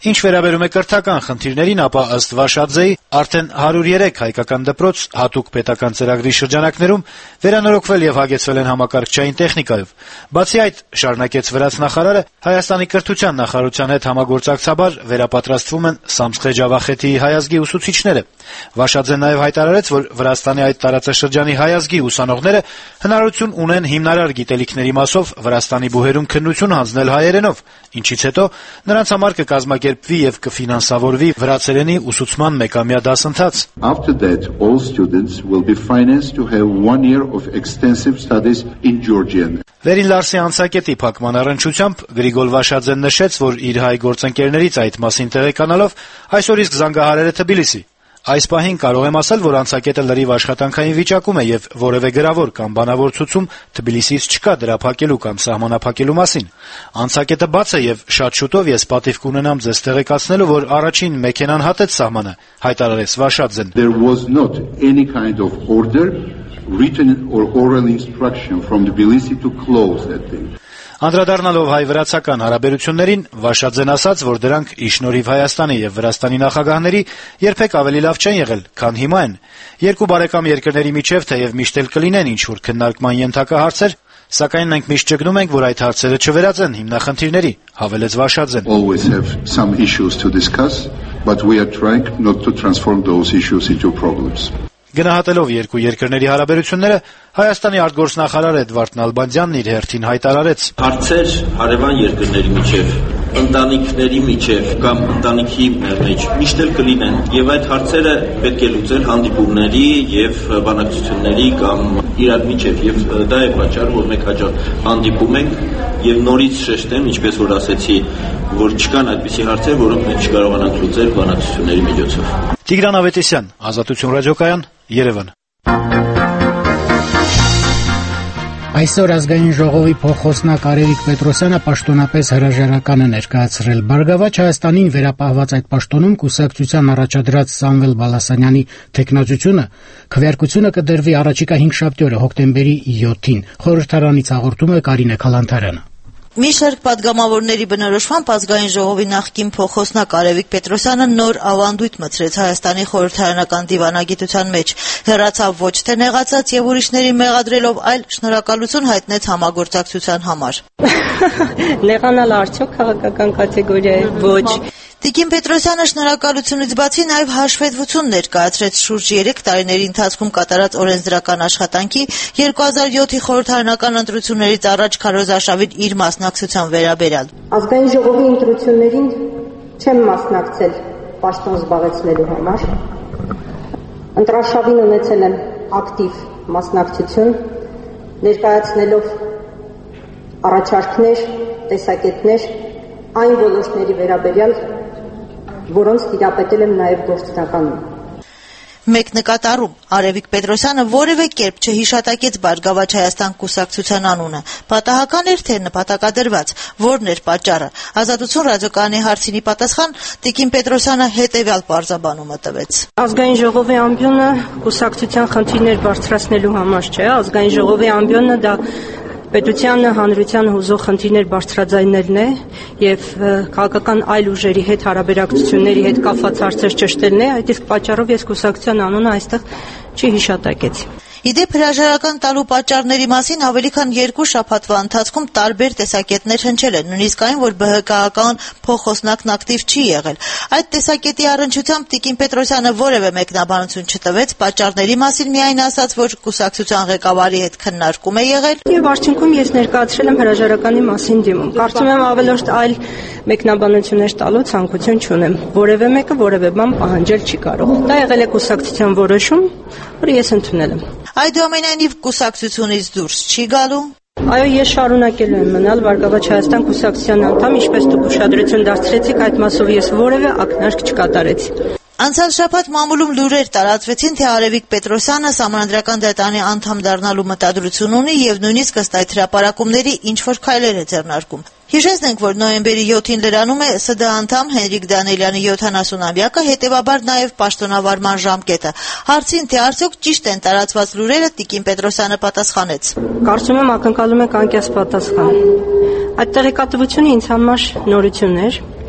Ինչ վերաբերում է կրթական խնդիրներին, ապա ըստ Վաշաձեի արդեն հարյուր երեք հայկական դպրոց հատուկ պետական ծրագրի շրջանակներում վերանորոգվել եւ հագեցվել են համակարգչային տեխնիկայով։ Բացի այդ, շարունակեց վրաց նախարարը, Հայաստանի կրթության նախարարության հետ համագործակցաբար վերապատրաստվում են Սամսխե Ջավախեթիի հայազգի ուսուցիչները։ Վաշաձեն նաեւ հայտարարեց, որ Վրաստանի այդ տարածաշրջանի հայազգի ուսանողները հնարավորություն ունեն հիմնարար գիտելիքների մասով Վրաստանի բուհերում քննություն հանձնել հայերենով, ինչից հետո նրանց համար կկազմակերպվի եւ կֆինանսավորվի վրացերենի ուսուցման մեկամյա դասընթաց։ After that, all students will be financed to have one year of extensive studies in Georgian. Վերին Լարսի անցակետի փակման առնչությամբ Գրիգոր Վաշաձեն նշեց, որ իր հայ գործընկերներից այդ մասին տեղեկանալով այսօր իսկ զանգահարել է Թբիլիսի։ Այս պահին կարող եմ ասել, որ անցակետը լրիվ աշխատանքային վիճակում է եւ որևէ գրավոր կամ բանավոր ցուցում Թբիլիսից չկա դրա փակելու կամ սահմանափակելու մասին։ Անցակետը բաց է եւ շատ շուտով ես պատիվ կունենամ ձեզ տեղեկացնելու, որ առաջին մեքենան հատեց սահմանը, հայտարարեց Վաշաձեն։ There was not any kind of order, written or oral instruction from Tbilisi to close that thing. Անդրադառնալով հայ-վրացական հարաբերություններին, Վաշաձեն ասաց, որ դրանք ի շնորհիվ Հայաստանի եւ Վրաստանի նախագահների երբեք ավելի լավ չեն եղել, քան հիմա են։ Երկու բարեկամ երկրների միջև թեև միշտ էլ կլինեն ինչ-որ քննարկման ենթակա հարցեր, սակայն մենք միշտ ճգնում ենք, որ այդ հարցերը չվերածեն հիմնախնդիրների, հավելեց Վաշաձեն։ Always have some issues to discuss, but we are trying not to transform those issues into problems. Գնահատելով երկու երկրների հարաբերությունները, Հայաստանի արտգործնախարար Էդվարդ Նալբանդյանն իր հերթին հայտարարեց. Հարցեր հարևան երկրների միջև, ընտանիքների միջև կամ ընտանիքի մեջ միշտ էլ կլինեն, եւ այդ հարցերը պետք է լուծել հանդիպումների եւ բանակցությունների կամ իրար միջև, եւ դա է պատճառը, որ մենք հաջող հանդիպում ենք եւ նորից շեշտեմ, ինչպես որ ասեցի, որ չկան այդպիսի հարցեր, որոնք մենք չկարողանանք լուծել բանակցությունների միջոցով։ Տիգրան Ավետիսյան, Ազատություն ռադիոկայան, Երևան։ Այսօր ազգային ժողովի փոխխոսնակ Արևիկ Պետրոսյանը պաշտոնապես հրաժարական է ներկայացրել։ Բարգավաճ Հայաստանին վերապահված այդ պաշտոնում կուսակցության առաջադրած Սամվել Բալասանյանի թեկնածությունը քվեարկությունը կդրվի առաջիկա հինգշաբթի օրը հոկտեմբերի յոթին։ Խորհրդարանից հաղորդում է Կարինե Քալանթարյանը։ Մի շարք պատգամավորների բնորոշմամբ ազգային ժողովի նախկին փոխխոսնակ Արևիկ Պետրոսյանը նոր ավանդույթ մտցրեց Հայաստանի խորհրդարանական դիվանագիտության մեջ, հեռացավ ոչ թե նեղացած եւ ուրիշներին մեղադրելով, այլ շնորհակալություն հայտնեց համագործակցության համար։ Նեղանալ արդյոք քաղաքական կատեգորիա է, ոչ։ Տիկին Պետրոսյանը շնորհակալությունից բացի նաև հաշվետվություն ներկայացրեց շուրջ երեք տարիների ընթացքում կատարած օրենսդրական աշխատանքի, երկու հազար յոթի խորհրդարանական ընտրություններից առաջ քարոզարշավին իր մասնակցության վերաբերյալ։ Ազգային ժողովի ընտրություններին չեմ մասնակցել պաշտոն զբաղեցնելու համար։ Ընտրարշավին ունեցել եմ ակտիվ մասնակցություն, ներկայացնելով առաջարկներ, տեսակետներ այն ոլորտների վերաբերյալ, որոնց տիրապետել եմ նաև գործնականում։ Մեկ նկատառում Արևիկ Պետրոսյանը որևէ կերպ չհիշատակեց Բարգավաճ Հայաստան կուսակցության անունը։ Պատահական էր թե նպատակադրված, որն էր պատճառը։ Ազատություն ռադիոկայանի հարցինի պատասխան տիկին Պետրոսյանը հետևյալ պարզաբանումը տվեց։ Ազգային ժողովի ամբիոնը կուսակցության խնդիրներ բարձրացնելու համար չէ, ազգային ժողովի ամբիոնը դա պետությանը, հանրությանը հուզող խնդիրներ բարձրաձայնելն է եւ քաղաքական այլ ուժերի հետ հարաբերակցությունների հետ կապված հարցեր ճշտելն է, այդ իսկ պատճառով ես կուսակցության անունը այստեղ չհիշատակեցի։ Իդեպ հրաժարական տալու պատճառների մասին ավելի քան երկու շաբաթվա ընթացքում տարբեր տեսակետներ հնչել են, նույնիսկ այն, որ ԲՀԿ-ական փոխխոսնակն ակտիվ չի եղել։ Այդ տեսակետի առնչությամբ տիկին Պետրոսյանը որևէ մեկնաբանություն չտվեց, պատճառների մասին միայն ասաց, որ կուսակցության ղեկավարի հետ քննարկում է եղել։ Եվ արդյունքում ես ներկայացրել եմ հրաժարականի մասին դիմում։ Կարծում եմ ավելորդ այլ մեկնաբանություններ տալու ցանկություն չունեմ։ Որևէ մեկը որևէ բան պահանջել չի կարող։ Դա եղել է կուսակցության որոշում, որը ես ընդունել եմ։ Այդուամենայնիվ կուսակցությունից դուրս չի գալու։ Այո, ես շարունակելու եմ մնալ Բարգավաճ Հայաստան կուսակցության անդամ, ինչպես դուք ուշադրություն դարձրեցիք, այդ մասով ես որևէ ակնարկ չկատարեցի։ Անցյալ շաբաթ մամուլում լուրեր տարածվեցին, թե Արևիկ Պետրոսյանը Սահմանադրական դատարանի անդամ դառնալու մտադրություն ունի եւ նույնիսկ ըստ այդ հրապարակումների ինչ-որ քայլեր է ձեռնարկում։ Հիշեցնենք, որ նոյեմբերի յոթին լրանում է ՍԴ անդամ Հենրիկ Դանիելյանի յոթանասունամյակը, հետևաբար նաև պաշտոնավարման ժամկետը։ Հարցին, թե արդյոք ճիշտ են տարածված լուրերը, տիկին Պետրոսյանը պատասխանեց. Կարծում եմ ակնկալում եք անկեղծ պատասխան։ Այդ տեղեկատվությունը ինձ համար նորություն էր։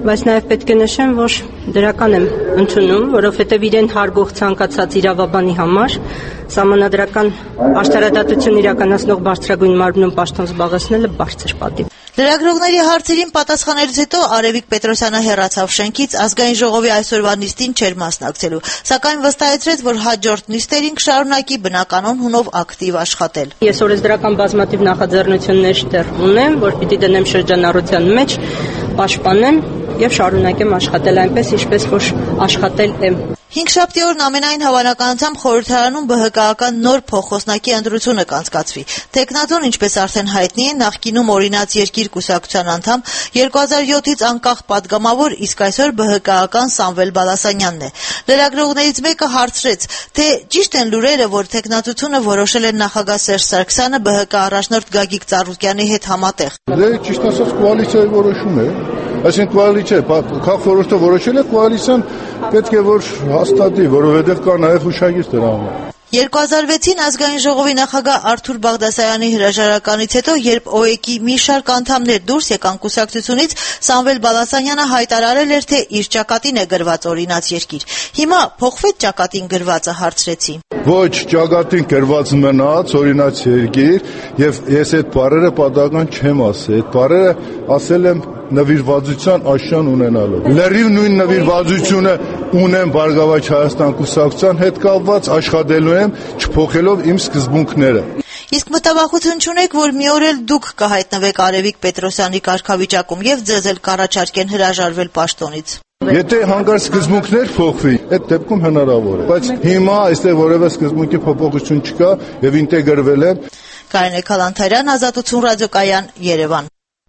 բայց նաև պետք է նշեմ, որ դրական եմ ընդունում, որովհետև իրեն հարգող ցանկացած իրավաբանի համար սահմանադրական աշտարադատություն իրականացնող բարձրագույն մարմնում պաշտոն զբաղեցնելը բարձր պատիվ։ Լրագրողների հարցերին պատասխանելուց հետո Արևիկ Պետրոսյանը հեռացավ շենքից, ազգային ժողովի այսօրվա նիստին չէր մասնակցելու, սակայն վստահեցրեց, որ հաջորդ նիստերին կշարունակի բնականon հունով ակտիվ աշխատել։ Ես օրենսդրական բազմաթիվ նախաձեռնություններ դեռ ունեմ, որ պիտի դնեմ շրջանառության մեջ, պաշտպանեմ եւ շարունակեմ աշխատել այնպես, ինչպես որ աշխատել եմ։ Հինգշաբթի օրն ամենայն հավանականությամբ խորհրդարանում ԲՀԿ-ական նոր փոխխոսնակի ընտրությունը կանցկացվի։ Տեխնատուն, ինչպես արդեն հայտնի է, նախկինում օրինաց երկիր կուսակցության անդամ, երկու հազար յոթից անկախ падգամավոր, իսկ այսօր ԲՀԿ-ական Սամվել Բալասանյանն է։ Լրագրողներից մեկը հարցրեց, թե ճիշտ են լուրերը, որ տեխնատությունը որոշել են նախագահ Սերժ Սարգսյանը ԲՀԿ առաջնորդ Գագիկ Ծառուկյանի հետ համատեղ։ Դե ճիշտ ասած կոալիցիայի որոշում է։ Այսինքն կոալիցիա, քաղաքորոշտը որոշել է, կոալիցիան պետք է որ հաստատի, որովհետև կա նաև հուշագիր դրա համար։ երկու հազար վեցին ազգային ժողովի նախագահ Արթուր Բաղդասարյանի հրաժարականից հետո, երբ ՕԵԿ-ի մի շարք անդամներ դուրս եկան կուսակցությունից, Սամվել Բալասանյանը հայտարարել էր, թե իր ճակատին է գրված օրինաց երկիր։ Հիմա փոխվեց ճակատին գրվածը, հարցրեցի։ Ոչ, ճակատին գրված մնաց օրինաց երկիր, եւ ես այդ բառերը պատահական չեմ ասել։ Այդ բառերը ասել եմ նվիրվածության աշան ունենալով։ Լրիվ նույն նվիրվածությունը ունեմ Բարգավաճ Հայաստան կուսակցության հետ կապված, աշխատելու եմ չփոխելով իմ սկզբունքները։ Իսկ մտավախություն չունեք, որ մի օր էլ դուք կհայտնվեք Արևիկ Պետրոսյանի կարգավիճակում եւ ձեզ էլ կառաջարկեն հրաժարվել պաշտոնից։ Եթե հանկարծ սկզբունքներ փոխվի, այդ դեպքում հնարավոր է, բայց հիմա այստեղ որևէ սկզբունքի փոփոխություն չկա եւ ինտեգրվել եմ։ Կարինե Քալանթարյան, Ազատություն ռադիոկայան, Երևան։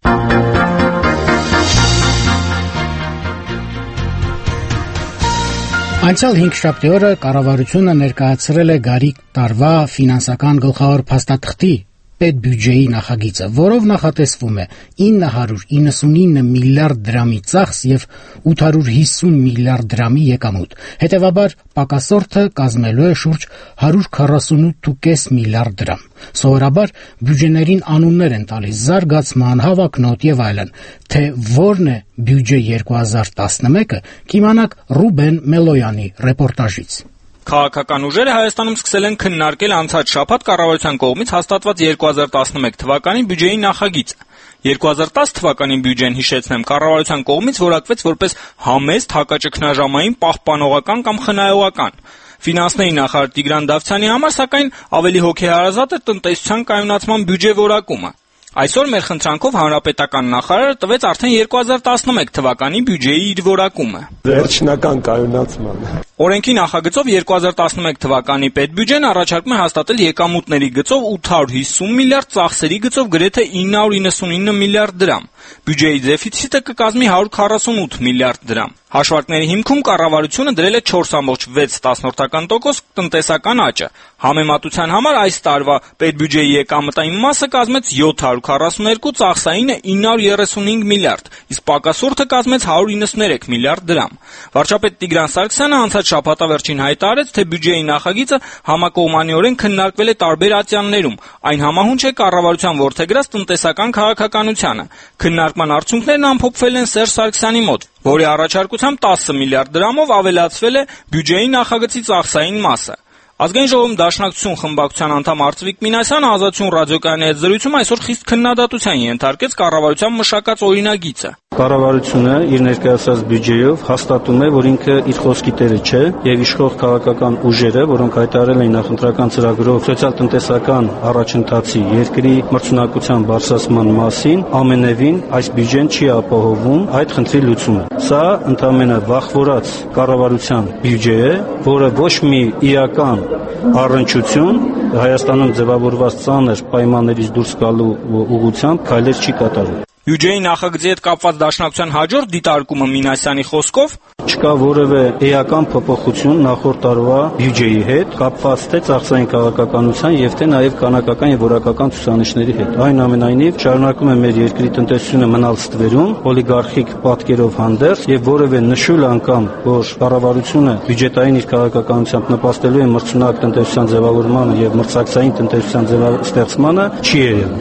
Անցյալ հինգշաբթի օրը կառավարությունը ներկայացրել է գարիկ տարվա ֆինանսական գլխավոր փաստաթղթի պետբյուջեի նախագիծը, որով նախատեսվում է ինը հարյուր իննսունինը միլիարդ դրամի ծախս եւ ութ հարյուր հիսուն միլիարդ դրամի եկամուտ։ Հետևաբար պակասորդը կազմելու է շուրջ հարյուր քառասունութ կόμμα պենս միլիարդ դրամ։ Սովորաբար բյուջեներին անուններ են տալիս զարգացման, հավակնոտ եւ այլն, թե որն է բյուջե երկու հազար տասնմեկը, կիմանաք Ռուբեն Մելոյանի ռեպորտաժից։ Քաղաքական ուժերը Հայաստանում սկսել են քննարկել անցած շաբաթ կառավարության կողմից հաստատված երկու հազար տասնմեկ թվականի բյուջեի նախագիծը։ երկու հազար տասը թվականի բյուջեն, հիշեցնեմ, կառավարության կողմից որակվեց որպես համեստ, հակաճգնաժամային, պահպանողական կամ խնայողական։ Ֆինանսների նախարար Տիգրան Դավթյանի համար, սակայն, ավելի հոգեհարազատ է տնտեսության կայունացման բյուջե որակումը։ Այսօր մեր խնդրանքով հանրապետական նախարարը տվեց արդեն երկու հազար տասնմեկ թվականի բյուջեի իր որակումը։ Վերջնական կայունացման։ Օրենքի նախագծով երկու հազար տասնմեկ թվականի պետբյուջեն առաջարկում է հաստատել եկամուտների գծով ութ հարյուր հիսուն միլիարդ, ծախսերի գծով գրեթե ինը հարյուր իննսունինը միլիարդ դրամ։ Բյուջեի դեֆիցիտը կկազմի հարյուր քառասունութ միլիարդ դրամ։ Հաշվարկների հիմքում կառավարությունը դրել է չորս կόμma վեց տոկոս տնտեսական աճը։ Համեմատության համար այս տարվա պետբյուջեի եկամտային մասը կազմեց յոթ հարյուր քառասունութ, ծախսայինը ինը հարյուր երեսունհինգ միլիարդ, իսկ պակասորդը կազմեց հարյուր իննսուներեք միլիարդ դրամ։ Վարչապետ Տիգրան Սարգսյանը անցած շաբաթավերջին հայտարարեց, թե բյուջեի նախագիծը համակողմանիորեն քննարկվել է տարբեր ատյաններում։ Այն համահունչ է կառավարության որդեգրած տնտեսական քաղաքականությանը։ Քննարկման արդյունքներն ամփոփվել են Սերժ Սարգսյանի մոտ, որի առաջարկությամբ տասը միլիարդ դրամով ավելացվել է բյուջեի նախագծի ծախսային մասը։ Ազգային ժողովում Դաշնակցություն խմբակցության անդամ Արծվիկ Մինասյանը Ազատություն ռադիոկայանի հետ զրույցում այսօր խիստ քննադատության ենթարկեց կառավարության մշակած օրինագիծը։ Կառավարությունը իր ներկայացած բյուջեով հաստատում է, որ ինքը իր խոսքի տերը չէ եւ իշխող քաղաքական ուժերը, որոնք հայտարարել են նախընտրական ծրագրով սոցիալ-տնտեսական առաջընթացի երկրի մրցունակության բարձրացման մասին, ամենևին այս բյուջեն չի ապահովում այդ խնդրի լուծումը։ Սա ընդամենը վախվորած կառավարության բյուջե է, որը ոչ մի իրական առնչություն Հայաստանում ձևավորված ծանր պայմաններից դուրս գալու ուղղությամբ քայլեր չի կատարում։ Բյուջեի նախագծի հետ կապված Դաշնակցության հաջորդ դիտարկումը Մինասյանի խոսքով չկա որևէ էական փոփոխություն նախորդ տարվա բյուջեի հետ, կապված թե ծախսային քաղաքականության եւ թե նաեւ կանոնակական եւ որակական ցուցանիշների հետ։ Այնուամենայնիվ, շարունակում է մեր երկրի տնտեսությունը մնալ ստվերում, օլիգարխիկ պատկերով հանդերձ եւ որևէ նշույլ անգամ, որ կառավարությունը բյուջետային իր քաղաքականությամբ նպաստելու է մրցունակ տնտեսության ձևավորմանը եւ մրցակցային տնտեսության ձևաստեղծմանը, չի երևում։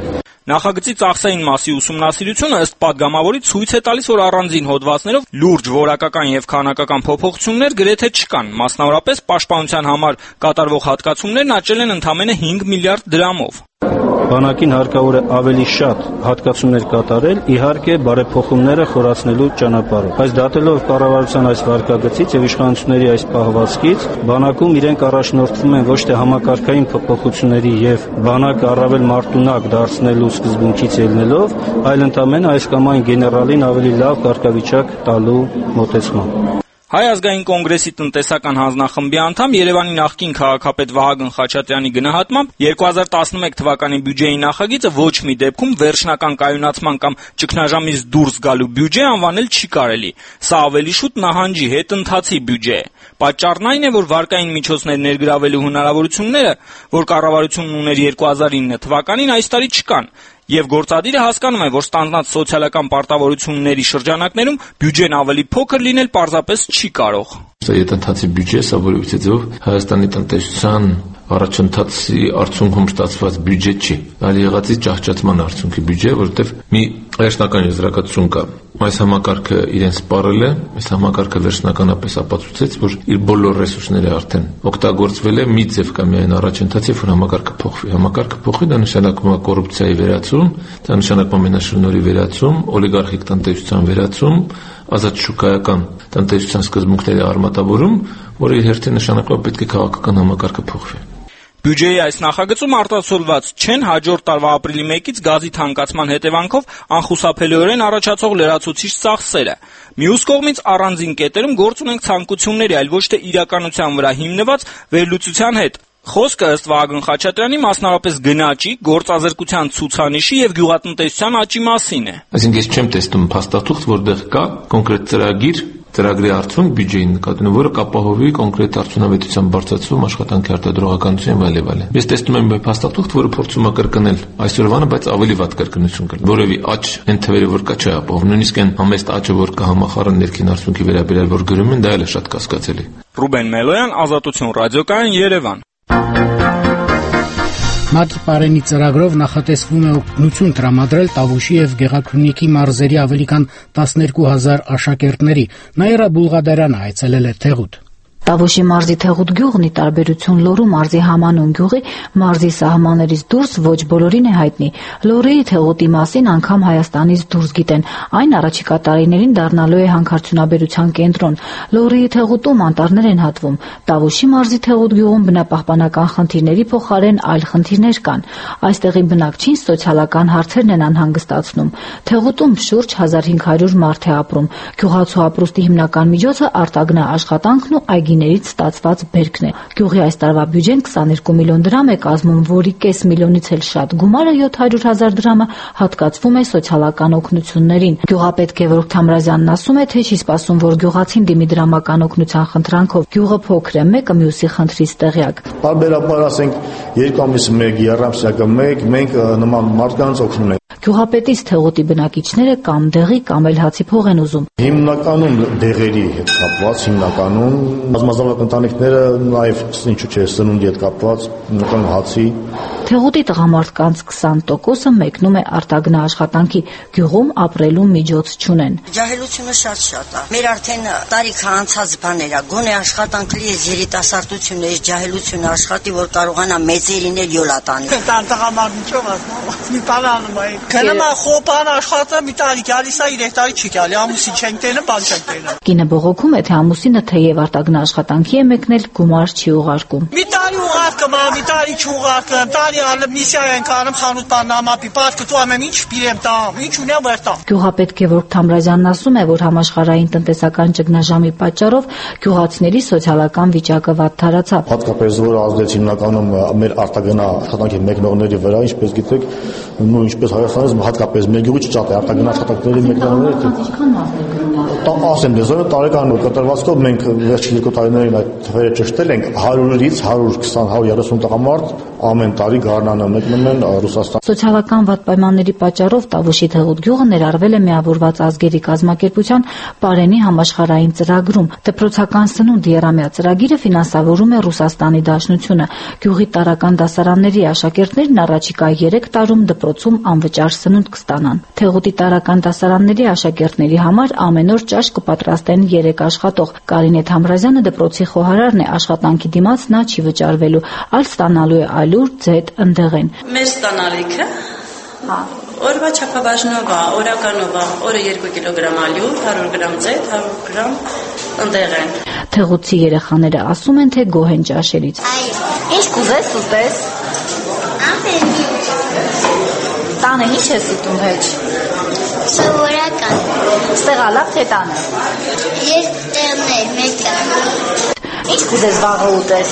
Նախագծի ծախսային մասի ուսումնասիրությունը ըստ падգամավորի ցույց է տալիս, որ առանձին հոդվածներով լուրջ որակական եւ քանակական փոփոխություններ գրեթե չկան, մասնավորապես պաշտպանության համար կատարվող հատկացումներն աճել են ընդամենը հինգ միլիարդ դրամով։ Բանակին հարկավոր է ավելի շատ հատկացումներ կատարել, իհարկե բարեփոխումները խորացնելու ճանապարհով։ Բայց դատելով կառավարության այս վարկագծից եւ իշխանությունների այս պահվածքից, բանակում իրենք առաջնորդվում են ոչ թե համակարգային փոփոխությունների եւ բանակը առավել մարտունակ դարձնելու սկզբունքից ելնելով, այլ ընդամենը այս կամ այն գեներալին ավելի լավ կարգավիճակ տալու մոտեցմամբ։ Հայ ազգային կոնգրեսի տնտեսական հանձնախմբի անդամ Երևանի նախկին քաղաքապետ Վահագն Խաչատրյանի գնահատմամբ երկու հազար տասնմեկ թվականի բյուջեի նախագիծը ոչ մի դեպքում վերջնական կայունացման կամ ճգնաժամից դուրս գալու բյուջե անվանել չի կարելի։ Սա ավելի շուտ նահանջի հետընթացի բյուջե է։ Պատճառն այն է, որ վարկային միջոցներ ներգրավելու հնարավորությունները, որ կառավարությունն ուներ երկու հազար ինը թվականին, այս տարի չկան։ Եվ գործադիրը հասկանում է, որ ստանձնած սոցիալական պարտավորությունների շրջանակներում բյուջեն ավելի փոքր լինել պարզապես չի կարող։ Սա հետընթացի բյուջե, սա որևիցե ձեւով Հայաստանի տնտեսության առաջընթացի արդյունքում ստացված բյուջե չի, այլ եղածի ճահճացման արդյունքի բյուջե, որովհետև մի վերջնական եզրակացություն կա։ Այս համակարգը իրեն սպառել է, այս համակարգը վերջնականապես ապացուցեց, որ իր բոլոր ռեսուրսները արդեն օգտագործվել է, մի ձև կա միայն առաջընթաց, երբ որ համակարգը փոխվի։ Համակարգը փոխվի, դա նշանակում է կոռուպցիայի վերացում, դա նշանակում է մենաշնորհի վերացում, օլիգարխիկ տնտեսության վերացում, ազատ շուկայական տնտեսության սկզբունքների արմատավորում, որը իր հերթին նշանակում է պետք է քաղաքական համակարգը փոխվի։ Բյուջեի այս նախագծում արտացոլված չեն հաջորդ տարվա ապրիլի մեկից գազի թանկացման հետևանքով անխուսափելիորեն առաջացող լրացուցիչ ծախսերը։ Մյուս կողմից առանձին կետերում գործ ունենք ցանկությունների, այլ ոչ թե իրականության վրա հիմնված վերլուծության հետ։ Խոսքը ըստ Վահագն Խաչատրյանի մասնավորապես գնաճի, գործազրկության ցուցանիշի եւ գյուղատնտեսության աճի մասին է։ Այսինքն ես չեմ տեսնում փաստաթուղթ, որտեղ կա կոնկրետ ծրագիր, ծրագրի արդյունք բյուջեին նկատմամբ, որը կապահովի կոնկրետ արդյունավետության բարձրացում, աշխատանքի արտադրողականության եւ այլն այլն։ Ես տեսնում եմ փաստաթուղթ, որը փորձում է կրկնել այսօրվանը, բայց ավելի վատ կրկնություն կրել։ Որևէ աճ այն թվերը, որ կա, չի ապահով։ Նույնիսկ այն համեստ աճը, որ կա համախառն ներքին արդյունքի վերաբերյալ, որ գրում են, դա էլ է շատ կասկածելի։ Ռուբեն Մելոյան, Ազատություն ռադիոկայան, Երևան։ ՄԱԿ-ի Պարենի ծրագրով նախատեսվում է օգնություն տրամադրել Տավուշի եւ Գեղաքունիքի մարզերի ավելի քան տասներկու հազար աշակերտների։ Նաիրա Բուլղադարյանը այցելել է Թեղուտ։ Տավուշի մարզի Թեղուտ գյուղն ի տարբերություն Լոռու մարզի Hamanun գյուղի մարզի սահմաններից դուրս ոչ բոլորին է հայտնի։ Լոռիի Թեղուտի մասին անգամ Հայաստանից դուրս գիտեն։ Այն առաջիկա տարիներին դառնալու է հանքարդյունաբերության կենտրոն։ Լոռիի Թեղուտում անտառներ են հատվում։ Տավուշի մարզի Թեղուտ գյուղում բնապահպանական խնդիրների փոխարեն այլ խնդիրներ կան։ Այստեղի բնակչին սոցիալական հարցերն են անհանգստացնում։ Թեղուտում շուրջ հազար հինգ հարյուր մարդ է ապրում։ Գյուղացու ապրուստի հիմնական միջոցը արտագնա աշխատանքն ու այգիներից ստացված բերքն է։ Գյուղի այս տարվա բյուջեն քսաներկու միլիոն դրամ է կազմում, որի կես միլիոնից էլ շատ գումարը յոթ հարյուր հազար դրամը հատկացվում է սոցիալական օգնություններին։ Գյուղապետ Գևորգ Թամրազյանն ասում է, թե չի սպասում, որ գյուղացին դիմի դրամական օգնության խնդրանքով։ Գյուղը փոքր է, մեկը մյուսի խնդրից տեղյակ։ Բարբերաբար ասենք երկու ամիսը մեկ, երամսյակը մեկ, մենք նման մարդկանց օգնում ենք։ Գյուղապետից Թեղուտի բնակիչները կամ դեղի կամ էլ հացի փող են ուզում։ Հիմնականում դեղերի հետ կապված, հիմնականում բազմազավակ ընտանիքները նաև ինչու՞ չէ սնունդի հետ կապված, հիմնականում հացի։ Թեղուտի տղամարդկանց քսան տոկոսը մեկնում է արտագնա աշխատանքի, գյուղում ապրելու միջոց չունեն։ Ջահելությունը շատ-շատ է։ Մեր արդեն տարիքը անցած բաներ է, գոնե աշխատանք լի է երիտասարդությունը, այս ջահելությունը աշխատի, որ կարողանա մեծերին էլ յոլա տանի։ Տան տղամարդն ինչով ասում, մի բան անում է։ Գնում է խոպան աշխատը, մի տարի գալիս է, երեք տարի չի գալի, ամուսին չենք տենը, բան չենք տենը։ Կինը բողոքում է, թե ամուսինը թեև արտագնա աշխատանքի է մեկնել, գումար չի ուղարկում։ Մի տարի ուղարկում, մի տարի չուղարկում, տարի ալը միսիա ենք անում խանութ բանամապի, պարտքը տու ամեմ ինչ պիրեմ տամ, ինչ ունեմ վեր տամ։ Գյուղապետ Գևորգ Թամրազյանն ասում է, որ համաշխարհային տնտեսական ճգնաժամի պատճառով գյուղացիների սոցիալական վիճակը վատթարացավ։ Հատկապես որ ազդեց հիմնականում մեր արտագնա աշխատանքի մեկնողների վրա, ինչպես գիտեք, նույն ինչպես Հայաստանում հատկապես մեր գյուղի շատ է արտագնա աշխատանքների մեկնողները։ Ինչքան մասներ գրում ասեմ դες տարեկան կտրվածքով մենք վերջին երկու տարիներին այդ թվերը ճշտել ենք հարյուրից հարյուր քսան հարյուր երեսուն տղամարդ ամեն տարի գարնանը մեկնում են Ռուսաստան։ Սոցիալական վատ պայմանների պատճառով Տավուշի Թեղուտ գյուղը ներառվել է Միավորված ազգերի կազմակերպության Պարենի համաշխարհային ծրագրում։ Դպրոցական սնունդ եռամյա ծրագիրը ֆինանսավորում է Ռուսաստանի Դաշնությունը։ Գյուղի տարրական դասարանների աշակերտներն առաջիկա երեք տարում դպրոցում անվճար սնունդ կստանան։ Թեղուտի տարրական դասարանների աշակերտների համար ամեն օր ճաշ կպատրաստեն երեք աշխատող։ Կարինե Թամրազյանը դպրոցի խոհարարն է, աշխատանքի դիմաց նա չի վճարվելու, այլ ստանալու է այլուր ձետ ընդեղեն։ Մեր ստանալիքը հա օրվա չափաբաժնով է, օրականով է, օրը երկու կիլոգրամ ալյուր, հարյուր գրամ ձետ, հարյուր գրամ ընդեղեն։ Թեղուտցի երեխաները ասում են, թե գոհ են ճաշելից։ Ինչ կուզես ուտես։ Տանը ինչ ես ուտում հեչ։ Սովորական։ Ստեղալավ թե տանը։ Երկու տեղներ, մեկ տանը։ Ինչ կուզես վաղը ուտես։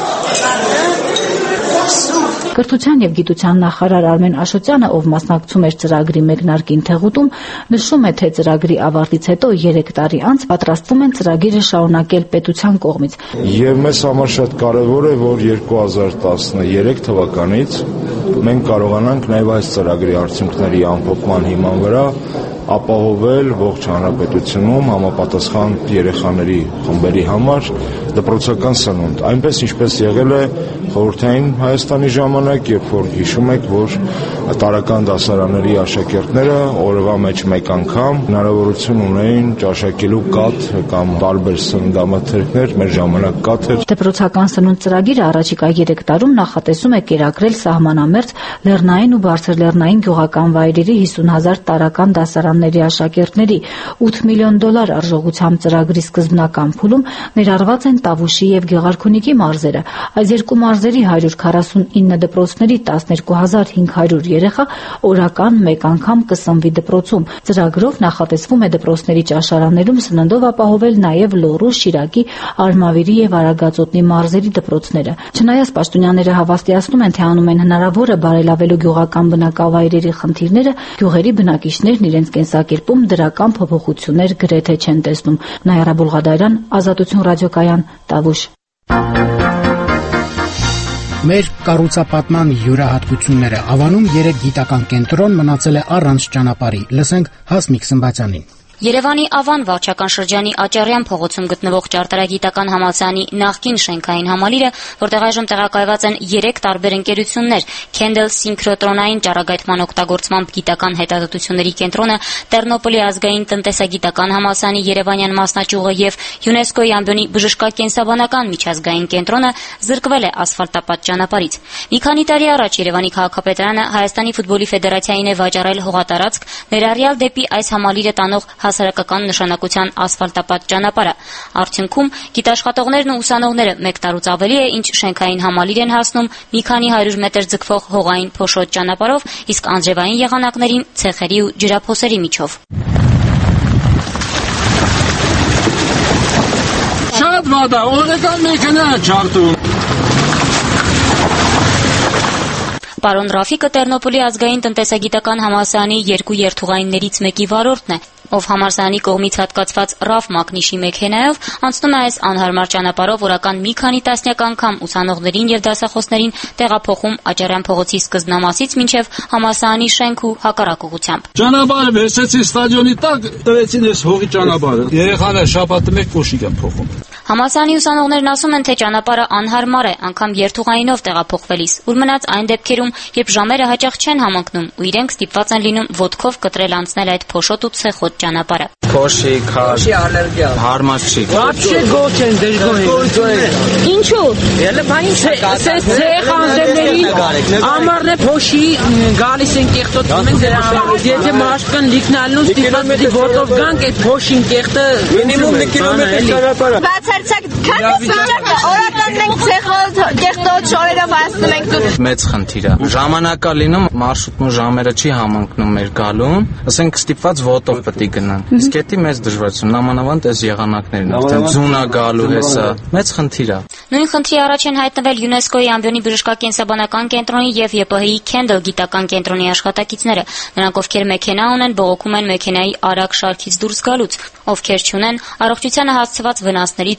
Կրթության եւ գիտության նախարար Արմեն Աշոտյանը, ով մասնակցում էր ծրագրի մեկնարկին Թեղուտում, նշում է, թե ծրագրի ավարտից հետո երեք տարի անց պատրաստվում են ծրագիրը շարունակել պետության կողմից։ Եվ մեզ համար շատ կարևոր է, որ երկու հազար տասներեք թվականից մենք կարողանանք նաեւ այս ծրագրի արդյունքների ամփոփման հիման վրա ապահովել ողջ հանրապետությունում համապատասխան երեխաների խմբերի համար դպրոցական սնունդ, այնպես ինչպես եղել է խորհրդային Հայաստանի ժամանակ, երբ որ հիշում եք, որ տարրական դասարանների աշակերտները օրվա մեջ մեկ անգամ հնարավորություն ունեին ճաշակելու կաթ կամ տարբեր սննդամթերքներ, մեր ժամանակ կաթ էր։ Դպրոցական սնունդ ծրագիրը առաջիկա երեք տարում նախատեսում է կերակրել սահմանամերձ լեռնային ու բարձրլեռնային գյուղական վայրերի հիսուն հազար տարրական դասարանների աշակերտների ութ միլիոն դոլար արժողությամբ ծրագրի սկզբնական փուլում ներառված են Տավուշի եւ Գեղարքունիքի մարզերը։ Այս երկու մարզերի հարյուր քառասունինը դպրոցների տասներկու հազար հինգ հարյուր երեխա օրական մեկ անգամ կսնվի դպրոցում։ Ծրագրով նախատեսվում է դպրոցների ճաշարաններում սննդով ապահովել նաեւ Լոռու, Շիրակի, Արմավիրի եւ Արագածոտնի մարզերի դպրոցները։ Չնայած պաշտոնյաները հավաստիացնում են, թե անում են հնարավորը բարելավելու գյուղական բնակավայրերի խնդիրները, գյուղերի բնակիչներն իրենց կենսակերպում դրական փոփոխություններ գրեթե չեն տեսնում։ Նայարա Բուլղադարյան, Ազատություն ռադիոկայան, Տավուշ։ Մեր կառուցապատման յուրահատկությունները ավանում երեք գիտական կենտրոն մնացել է առանց ճանապարհի։ Լսենք Հասմիկ Սմբատյանին։ Երևանի Ավան վարչական շրջանի Աճարյան փողոցում գտնվող ճարտարագիտական համալսարանի նախկին շենքային համալիրը, որտեղ այժմ տեղակայված են երեք տարբեր ընկերություններ՝ Kendall սինքրոտրոնային ճառագայթման օգտագործմամբ գիտական հետազոտությունների կենտրոնը, Տերնոպոլի ազգային տնտեսագիտական համալսարանի Երևանյան մասնաճյուղը եւ ՅՈՒՆԵՍԿՕ-ի ամբիոնի բժշկակենսաբանական միջազգային կենտրոնը զրկվել է ասֆալտապատ ճանապարհից։ Մի քանի տարի առաջ Երևանի քաղաքապետարանը Հայաստանի ֆուտբոլի ֆեդերացիային է վաճառել հողատարածք, ներառյալ դեպի այս համալիրը տանող հասարակական նշանակության ասֆալտապատ ճանապարհը։ Արդյունքում գիտաշխատողներն ու ուսանողները մեկ տարուց ավելի է ինչ շենքային համալիր են հասնում մի քանի հարյուր մետր ձգվող հողային փոշոտ ճանապարհով, իսկ անձրևային եղանակներին ցեխերի ու ջրափոսերի միջով։ Շատ վատ է, օրական մեքենա ջարդում։ Պարոն Ռաֆիկը Տերնոպոլի ազգային տնտեսագիտական համալսարանի երկու երթուղայիններից մեկի վարորդն է, ով համալսարանի կողմից հատկացված ռաֆ մակնիշի մեքենայով անցնում է այս անհարմար ճանապարհով օրական մի քանի տասնյակ անգամ ուսանողներին եւ դասախոսներին տեղափոխում Աճարյան փողոցի սկզբնամասից մինչեւ համալսարանի շենք ու հակառակ ուղղությամբ։ Ճանապարհը վերցեցի ստադիոնի տակ, տվեցին այս հողի ճանապարհը։ Երեխաները շաբաթը մեկ կոշիկ են փոխում։ Համալսարանի ուսանողներն ասում են, թե ճանապարհը անհարմար է, անգամ երթուղայինով տեղափոխվելիս, ուր մնաց այն դեպքերում, երբ ժամերը հաճախ չեն համընկնում ու իրենք ստիպված են լինում ոտքով կտրել անցնել այդ փոշոտ ու ցեխոտ ճանապարհը։ Փոշի, քաշ, ալերգիա, հարմար չի։ Вообще գոչ են դժգոհ։ Ինչու՞։ Ելը բանից ցեխ անձերներին ամառն է փոշի գալիս են կեղտոտում են դրա համար։ Եթե մաշկան լիքնալու ստիպված ոտով գանք այդ փոշին կեղտը մինիմում մի կիլոմետր ճանապարհ։ Բացարձակ քանի վիճակը օրական մենք ցեխոտ կեղտոտ շորերով հասնում ենք դու։ Մեծ խնդիր է։ Ժամանակա լինում մարշրուտն ու ժամերը չի համընկնում մեր գալուն, ասենք ստիպված ոտով պետք է գնան։ Իսկ դա մեծ դժվարություն, նամանավանդ այս եղանակներն արդեն ձունա գալու հեսա, մեծ խնդիր է։ Նույն խնդրի առաջ են հայտնվել ՅՈՒՆԵՍԿՕ-ի ամբիոնի բժշկակենսաբանական կենտրոնի եւ ԵՊՀ-ի Kendall գիտական կենտրոնի աշխատակիցները, նրանք ովքեր մեքենա ունեն, բողոքում են մեքենայի արագ շարքից դուրս գալուց, ովքեր չունեն, առողջությանը հասցված վնասներից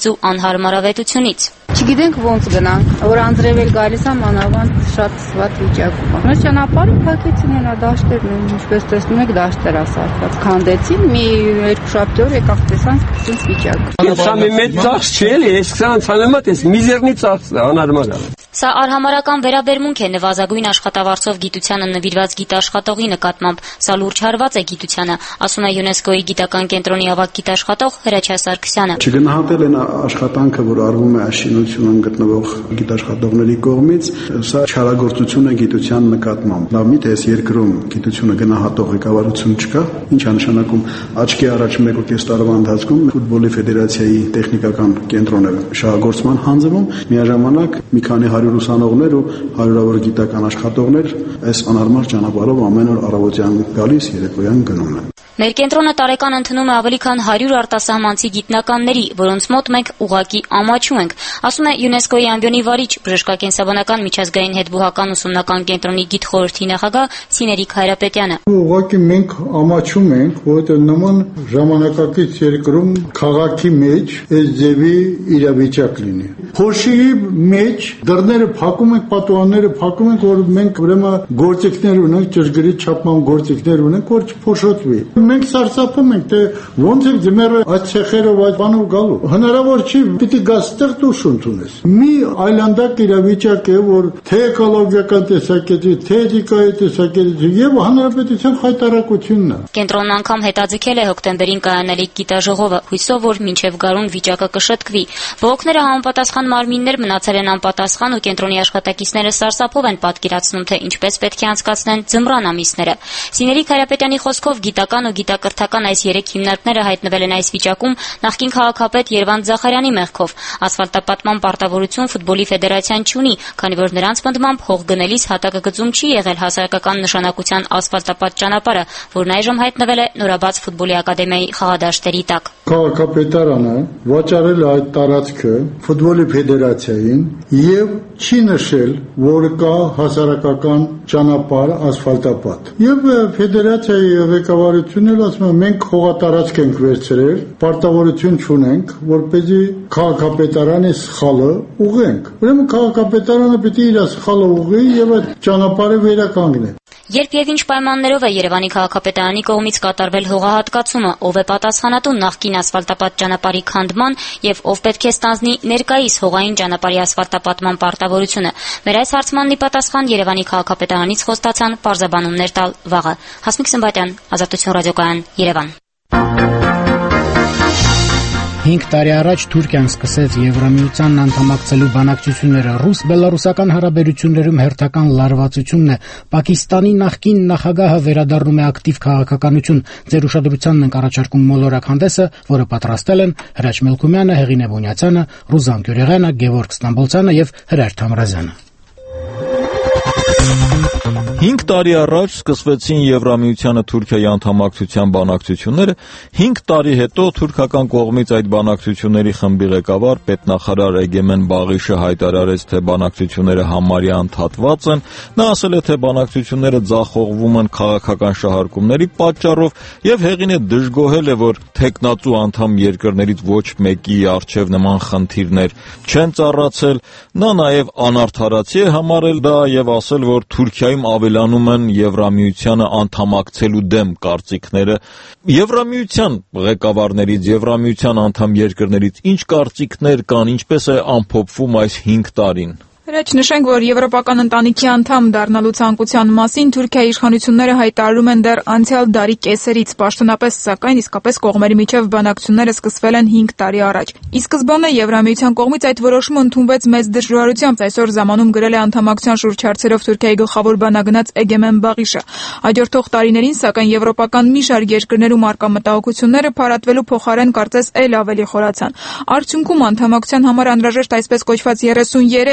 ու անհարմարավետությունից։ Չգիտենք ոնց գնանք, որ անձրևել գալիս է մանավանդ շատ վատ վիճակում։ Մեր ճանապարհը փակեցին հենա դաշտերն, ինչպես տեսնում եք դաշտեր ասարկված, քանդեցին, մի երկու շաբթի օր եկավ տեսանք ցույց վիճակ։ Սա մեծ ծախս չէ, էլի, այս քսանցանեմա տես միզերնի ծախս է, անհարմար է։ Սա արհամարական վերաբերմունք է նվազագույն աշխատավարձով գիտությանը նվիրված գիտաշխատողի նկատմամբ։ Սա լուրջ հարված է գիտությանը, ասում է ՅՈՒՆԵՍԿՕ-ի գիտական կենտրոնի ավագ գիտաշխատող Հրաչյա Սարգսյանը։ Չգնահատել են աշխատանքը, որ արվում է այս շինությունում գտնվող գիտաշխատողների կողմից, սա չարագործություն է գիտության նկատմամբ։ Լավ միթե այս երկրում գիտությունը գնահատող ղեկավարություն չկա, ինչ է նշանակում աչքի առաջ մեկ ու կես տարվա ընթացքում ֆուտբոլի ֆեդերացիայի տեխնիկական կենտրոնը շահագործման հանձնվում, միաժամանակ մի քանի հարյուր ուսանողներ ու հարյուրավոր գիտական աշխատողներ այս անհարմար ճանապարհով ամեն օր առավոտյան գալիս, երեկոյան գնում են։ Մեր կենտրոնը տարեկան ընդունում է ավելի քան հարյուր արտասահմանցի գիտնականների, որոնց մոտ մենք ուղղակի ամաչու ենք, ասում է ՅՈՒՆԵՍԿՕ-ի ամբիոնի վարիչ, բժշկակենսաբանական միջազգային հետբուհական ուսումնական կենտրոնի գիտխորհրդի նախագահ Սիներիկ Հայրապետյանը։ Ուղղակի մենք ամաչում ենք, որովհետև նման ժամանակակից երկրում քաղաքի մեջ այս ձևի իրավիճակ լինի։ Փոշի մեջ դռները փակում ենք, պատուհանները փակում ենք, որ մենք ուրեմն գործիքներ ունենք, ճշգրիտ չափման գործիքներ ունենք, որ չփոշոտվի։ Մենք սարսափում ենք, թե ոնց է ձմեռը այդ ցեխերով այդ բանով գալու։ Հնարավոր չի, պիտի գաս ստեղ դուրս ընդունես։ Մի այլանդակ իրավիճակ է, որ թե էկոլոգիական տեսակետից, թե էթիկայի տեսակետից եւ հանրապետության խայտարակությունն է։ Կենտրոնն անգամ հետաձգել է հոկտեմբերին կայանալիք գիտաժողովը, հույսով, որ մինչև գարուն վիճակը կշտկվի։ Բողոքները համապատասխան մարմիններ մնացել են անպատասխան ու կենտրոնի աշխատակիցները սարսափով են պատկերացնում, թե ինչպես պետք է անցկացնեն ձմռան ամիսները։ Սիներիկ Հայրապետյանի խոսքով գիտական ու գիտակրթական այս երեք հիմնարկները հայտնվել են այս վիճակում նախկին քաղաքապետ Երվանդ Զախարյանի մեղքով։ Ասֆալտապատման պարտավորություն ֆուտբոլի ֆեդերացիան չունի, քանի որ նրանց պնդմամբ հող գնելիս հատակագծում չի եղել հասարակական նշանակության ասֆալտապատ ճանապարհը, որն այժմ հայտնվել է Նորաբաց ֆուտբոլի ակադեմիայի խաղադաշտերի տակ։ Քաղաքապետարանը վաճառել է այդ տարածքը ֆուտբոլի ֆեդերացիային եւ չի նշել, որ կա հասարակական ճանապարհ ասֆալտապատ։ Եվ ֆեդերացիայի ղեկավարությունն էլ ասում է մենք հողատարածք ենք վերցրել, պարտավորություն չունենք, որպեսզի քաղաքապետարանի սխալը ուղենք։ Ուրեմն քաղաքապետարանը պիտի իր սխալը ուղղի եւ այդ ճանապարհը վերականգնի։ Երբ եւ ինչ պայմաններով է Երևանի քաղաքապետարանի կողմից կատարվել հողահատկացումը, ով է պատասխանատու նախկին ասֆալտապատ ճանապարհի քանդման եւ ով պետք է ստանձնի ներկայիս հողային ճանապարհի ասֆալտապատման պարտավորությունը։ Մեր այս հարցմանն ի պատասխան Երևանի քաղաքապետարանից խոստացան պարզաբանումներ տալ վաղը։ Հասմիկ Սմբատյան, Ազատություն ռադիոկայան, Երևան։ Հինգ տարի առաջ Թուրքիան սկսեց Եվրամիությանն անդամակցելու բանակցությունները։ Ռուս-բելարուսական հարաբերություններում հերթական լարվածությունն է։ Պակիստանի նախկին նախագահը վերադառնում է ակտիվ քաղաքականություն։ Ձեր ուշադրությանն ենք առաջարկում մոլորակ հանդեսը, որը պատրաստել են Հրաչ Մելքումյանը, Հեղինե Բունյացյանը, Ռուզան Գյուրեղյանը, Գևորգ Ստամբոլցյանը եւ Հրայր Թամրազյանը։ Հինգ տարի առաջ սկսվեցին Եվրամիությանը Թուրքիայի անդամակցության բանակցությունները, հինգ տարի հետո թուրքական կողմից այդ բանակցությունների խմբի ղեկավար պետնախարար Էգեմեն Բաղիշը հայտարարեց, թե բանակցությունները համարյա ընդհատված են, նա ասել է, թե բանակցությունները ձախողվում են քաղաքական շահարկումների պատճառով եւ Հեղինե դժգոհել է, որ թեկնածու անդամ երկրներից ոչ մեկի առջև նման խնդիրներ չեն ծառացել, նա նաեւ անարդարացի է համարել դա եւ ասել, որ Թուրքիայում ավելանում են Եվրամիությանը անդամակցելու դեմ կարծիքները։ Եվրամիության ղեկավարներից, Եվրամիության անդամ երկրներից ինչ կարծիքներ կան, ինչպես է ամփոփվում այս հինգ տարին։ Հրաչ նշենք, որ եվրոպական ընտանիքի անդամ դառնալու ցանկության մասին Թուրքիայի իշխանությունները հայտարարում են դեռ անցյալ դարի կեսերից, պաշտոնապես սակայն իսկապես կողմերի միջև բանակցությունները սկսվել են հինգ տարի առաջ։ Ի սկզբանե Եվրամիության կողմից այդ որոշումը ընդունվեց մեծ դժվարությամբ, այսօր ժամանում գրել է անդամակցության շուրջ հարցերով Թուրքիայի գլխավոր բանագնաց Էգեմեն Բաղիշը։ Հաջորդող տարիներին սակայն եվրոպական մի շարք երկրներում արկա մտահոգությունները փարատվելու փոխարեն կարծես այլ ավելի խորացան։ Արդյունքում անդամակցության համար անհրաժեշտ այսպես կոչված երեսունյերեք գլուխ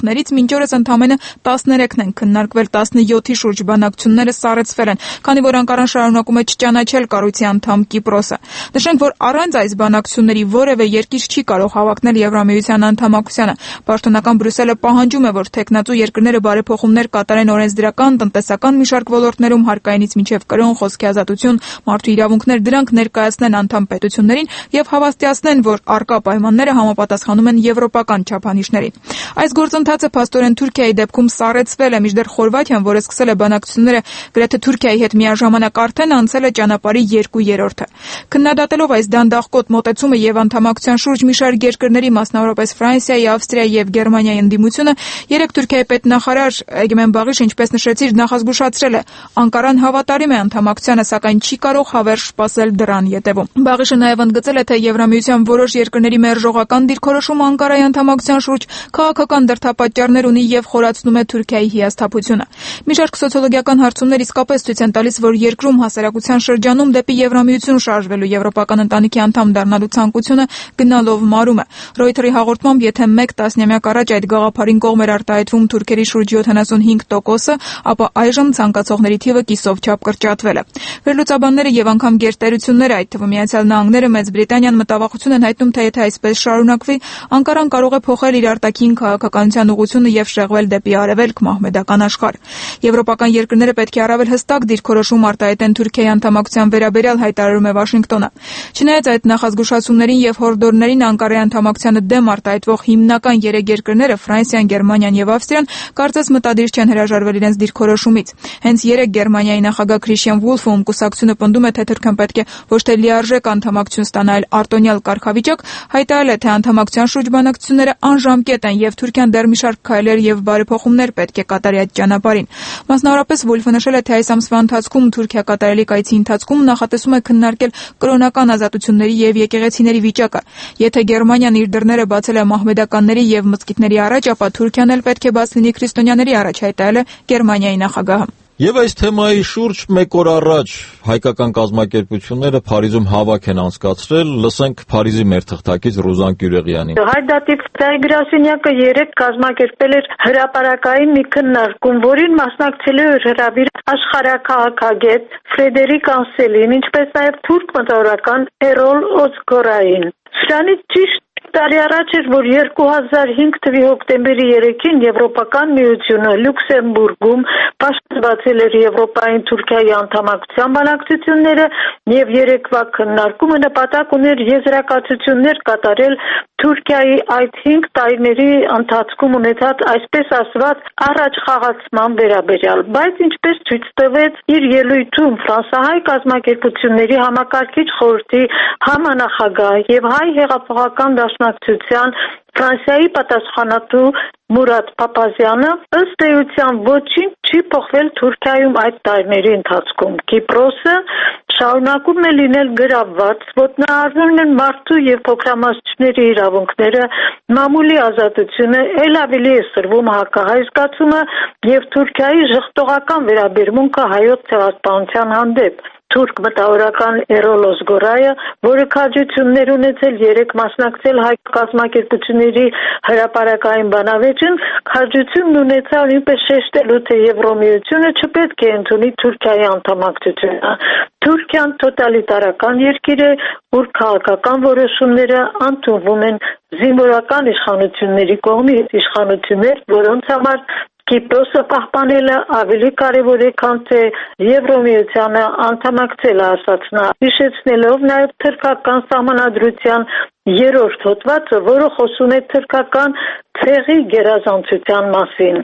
փոխումներից մինչ օրս ընդամենը տասներեքն են քննարկվել, տասնյոթի շուրջ բանակցությունները սառեցվել են, քանի որ Անկարան շարունակում է չճանաչել կառույցի անդամ Կիպրոսը։ Նշենք, որ առանց այս բանակցությունների որևէ երկիր չի կարող հավակնել Եվրամիության անդամակցությանը։ Պաշտոնական Բրյուսելը պահանջում է, որ թեկնածու երկրները բարեփոխումներ կատարեն օրենսդրական, տնտեսական մի շարք ոլորտներում հարկայինից մինչև կրոն, խոսքի ազատություն, մարդու իրավունքներ, դրանք ներկայացնեն անդամ պետություններին եւ հավաստիացնեն, որ առկա պայմանները համապատասխանում են եվրոպական չափանիշներին։ Այս գործընթացը փաստորեն Թուրքիայի դեպքում սառեցվել է, մինչդեռ Խորվաթիան, որը սկսել է բանակցությունները գրեթե Թուրքիայի հետ միաժամանակ, արդեն անցել է ճանապարհի երկու երրորդը։ Քննադատելով այս դանդաղկոտ մոտեցումը եւ անդամակցության շուրջ մի շարք երկրների, մասնավորապես Ֆրանսիայի, Ավստրիայի եւ Գերմանիայի ընդդիմությունը, երեք Թուրքիայի պետնախարար Էգմեն Բաղիշ, ինչպես նշեցիր, նախազգուշացրել է, Անկարան հավատարիմ է անդամակցությանը, սակայն չի կարող հավերժ սպասել դրան ետևում։ Բաղիշը նաեւ ընդգծել է, թե Եվրամիության որոշ երկրների մերժողական դիրքորոշումը Անկարայի անդամակցության շուրջ քաղաքական դրդապատճառներ ունի եւ խորացնում է Թուրքիայի հիասթափությունը։ Մի շարք սոցիոլոգիական հարցումներ իսկապես ցույց են տալիս, որ երկրում հասարակության շրջանում դեպի Եվրամիություն շարժվելու եվրոպական ընտանիքի անդամ դառնալու ցանկությունը գնալով մարում է։ Ռոյթերի հաղորդմամբ, եթե մեկ տասնամյակ առաջ այդ գաղափարին կողմ էր արտահայտվում Թուրքերի շուրջ յոթանասունհինգ տոկոսը, ապա այժմ ցանկացողների թիվը կիսով չափ կրճատվել է։ Վերլուծաբանները եւ անգամ գերտերությունները, այդ թվում Միացյալ Նահանգները, Մեծ Բրիտանիան մտավախություն են հայտնում, թե եթե այսպես շարունակվի, Անկարան կարող է փոխել իր արտաքին քաղաքականության ուղղությունը եւ շեղվել դեպի արևելք մահմեդական աշխարհ։ Եվրոպական երկրները պետք է առավել հստակ դիրքորոշում արտահայտեն Թուրքիայի անդամակցության վերաբերյալ, հայտարարում է Վաշինգտոնը։ Չնայած այդ նախազգուշացումներին եւ հորդորներին, Անկարայի անդամակցությանը դեմ արտահայտվող հիմնական երեք երկրները՝ Ֆրանսիան, Գերմանիան եւ Ավստրիան, կարծես մտադիր չեն հրաժարվել իրենց դիրքորոշումից։ Հենց երեք Գերմանիայի նախագահ Քրիշտիան Վուլֆը, ում կուսակցությունը պնդում է, թե Թուրքիան պետք է ոչ թե լիարժեք անդամակցություն ստանա, այլ արտոնյալ կարգավիճակ, հայտարարել է, թե անդամակցության շուրջ բանակցությունները անժամկետ են եւ Թուրքիան դեռ մի շարք քայլեր եւ բարեփոխումներ պետք է կատարի այդ ճանապարհին։ Մասնավորապես Վուլֆը նշել է, թե այս ամսվա ընթացքում Թուրքիա կատարելի կայցի ընթացքում նախատեսում է քննարկել կրոնական ազատությունների եւ եկեղեցիների վիճակը։ Եթե Գերմանիան իր դռները բացել է մահմեդականների եւ մզկիթների առաջ, ապա Թուրքիան էլ պետք է բաց լինի քրիստոնյաների առաջ, հայտարարել է Գերմանիայի նախագահը։ Եվ այս թեմայի շուրջ մեկ օր առաջ հայկական կազմակերպությունները Փարիզում հավաք են անցկացրել, լսենք Փարիզի մեր թղթակից Ռուզան Կյուրեղյանին։ Հայդատիվ գրասենյակը երեք կազմակերպել էր հրապարակային մի քննարկում, որին մասնակցել էր հրավիր աշխարհաքաղաքագետ Ֆրեդերիկ Անսելին, ինչպես նաև թուրք մտավորական Էրոլ Օզգորային։ Սրանից ճիշտ տարի առաջ էր, որ երկու հազար հինգ թվականի հոկտեմբերի երեքին Եվրոպական միությունը Լյուքսեմբուրգում պաշտպանվել էր Եվրոպային Թուրքիայի անդամակցության բանակցությունները եւ երեկվա քննարկումը նպատակ ուներ եզրակացություններ կատարել Թուրքիայի այդ հինգ տարիների ընթացքում ունեցած այսպես ասված առաջխաղացման վերաբերյալ, բայց ինչպես ցույց տվեց իր ելույթում ֆրանսահայ կազմակերպությունների համակարգիչ խորհրդի համանախագահ եւ հայ հեղափոխական դաշնակցության Ֆրանսիայի պատասխանատու Մուրադ Փափազյանը, ըստ էության ոչինչ չի փոխվել Թուրքիայում այդ տարիների ընթացքում։ Կիպրոսը շարունակում է լինել գրավված, ոտնահարվում են մարդու եւ փոքրամասնությունների իրավունքները, մամուլի ազատությունը, ել ավելի է սրվում հակահայ զգացումը եւ Թուրքիայի ժխտողական վերաբերմունքը հայոց ցեղասպանության հանդեպ։ Թուրք մտավորական Էրոլ Օզգորայը, որը քաջություններ ունեցել երեք մասնակցել հայ կազմակերպությունների հրապարակային բանավեճին, քաջությունն ունեցավ նույնպես շեշտելու, թե Եվրոմիությունը չպետք է ընդունի Թուրքիայի անդամակցությունը։ Թուրքիան տոտալիտարական երկիր է, ուր քաղաքական որոշումները ընդունվում են զինվորական իշխանությունների կողմից, իշխանություններ, որոնց համար Կիպրոսը պահպանելը ավելի կարևոր է, քան թե Եվրոմիությանը անդամակցելը, ասաց նա, հիշեցնելով նաև թուրքական սահմանադրության երրորդ հոդվածը, որը խոսում է թուրքական ցեղի գերազանցության մասին։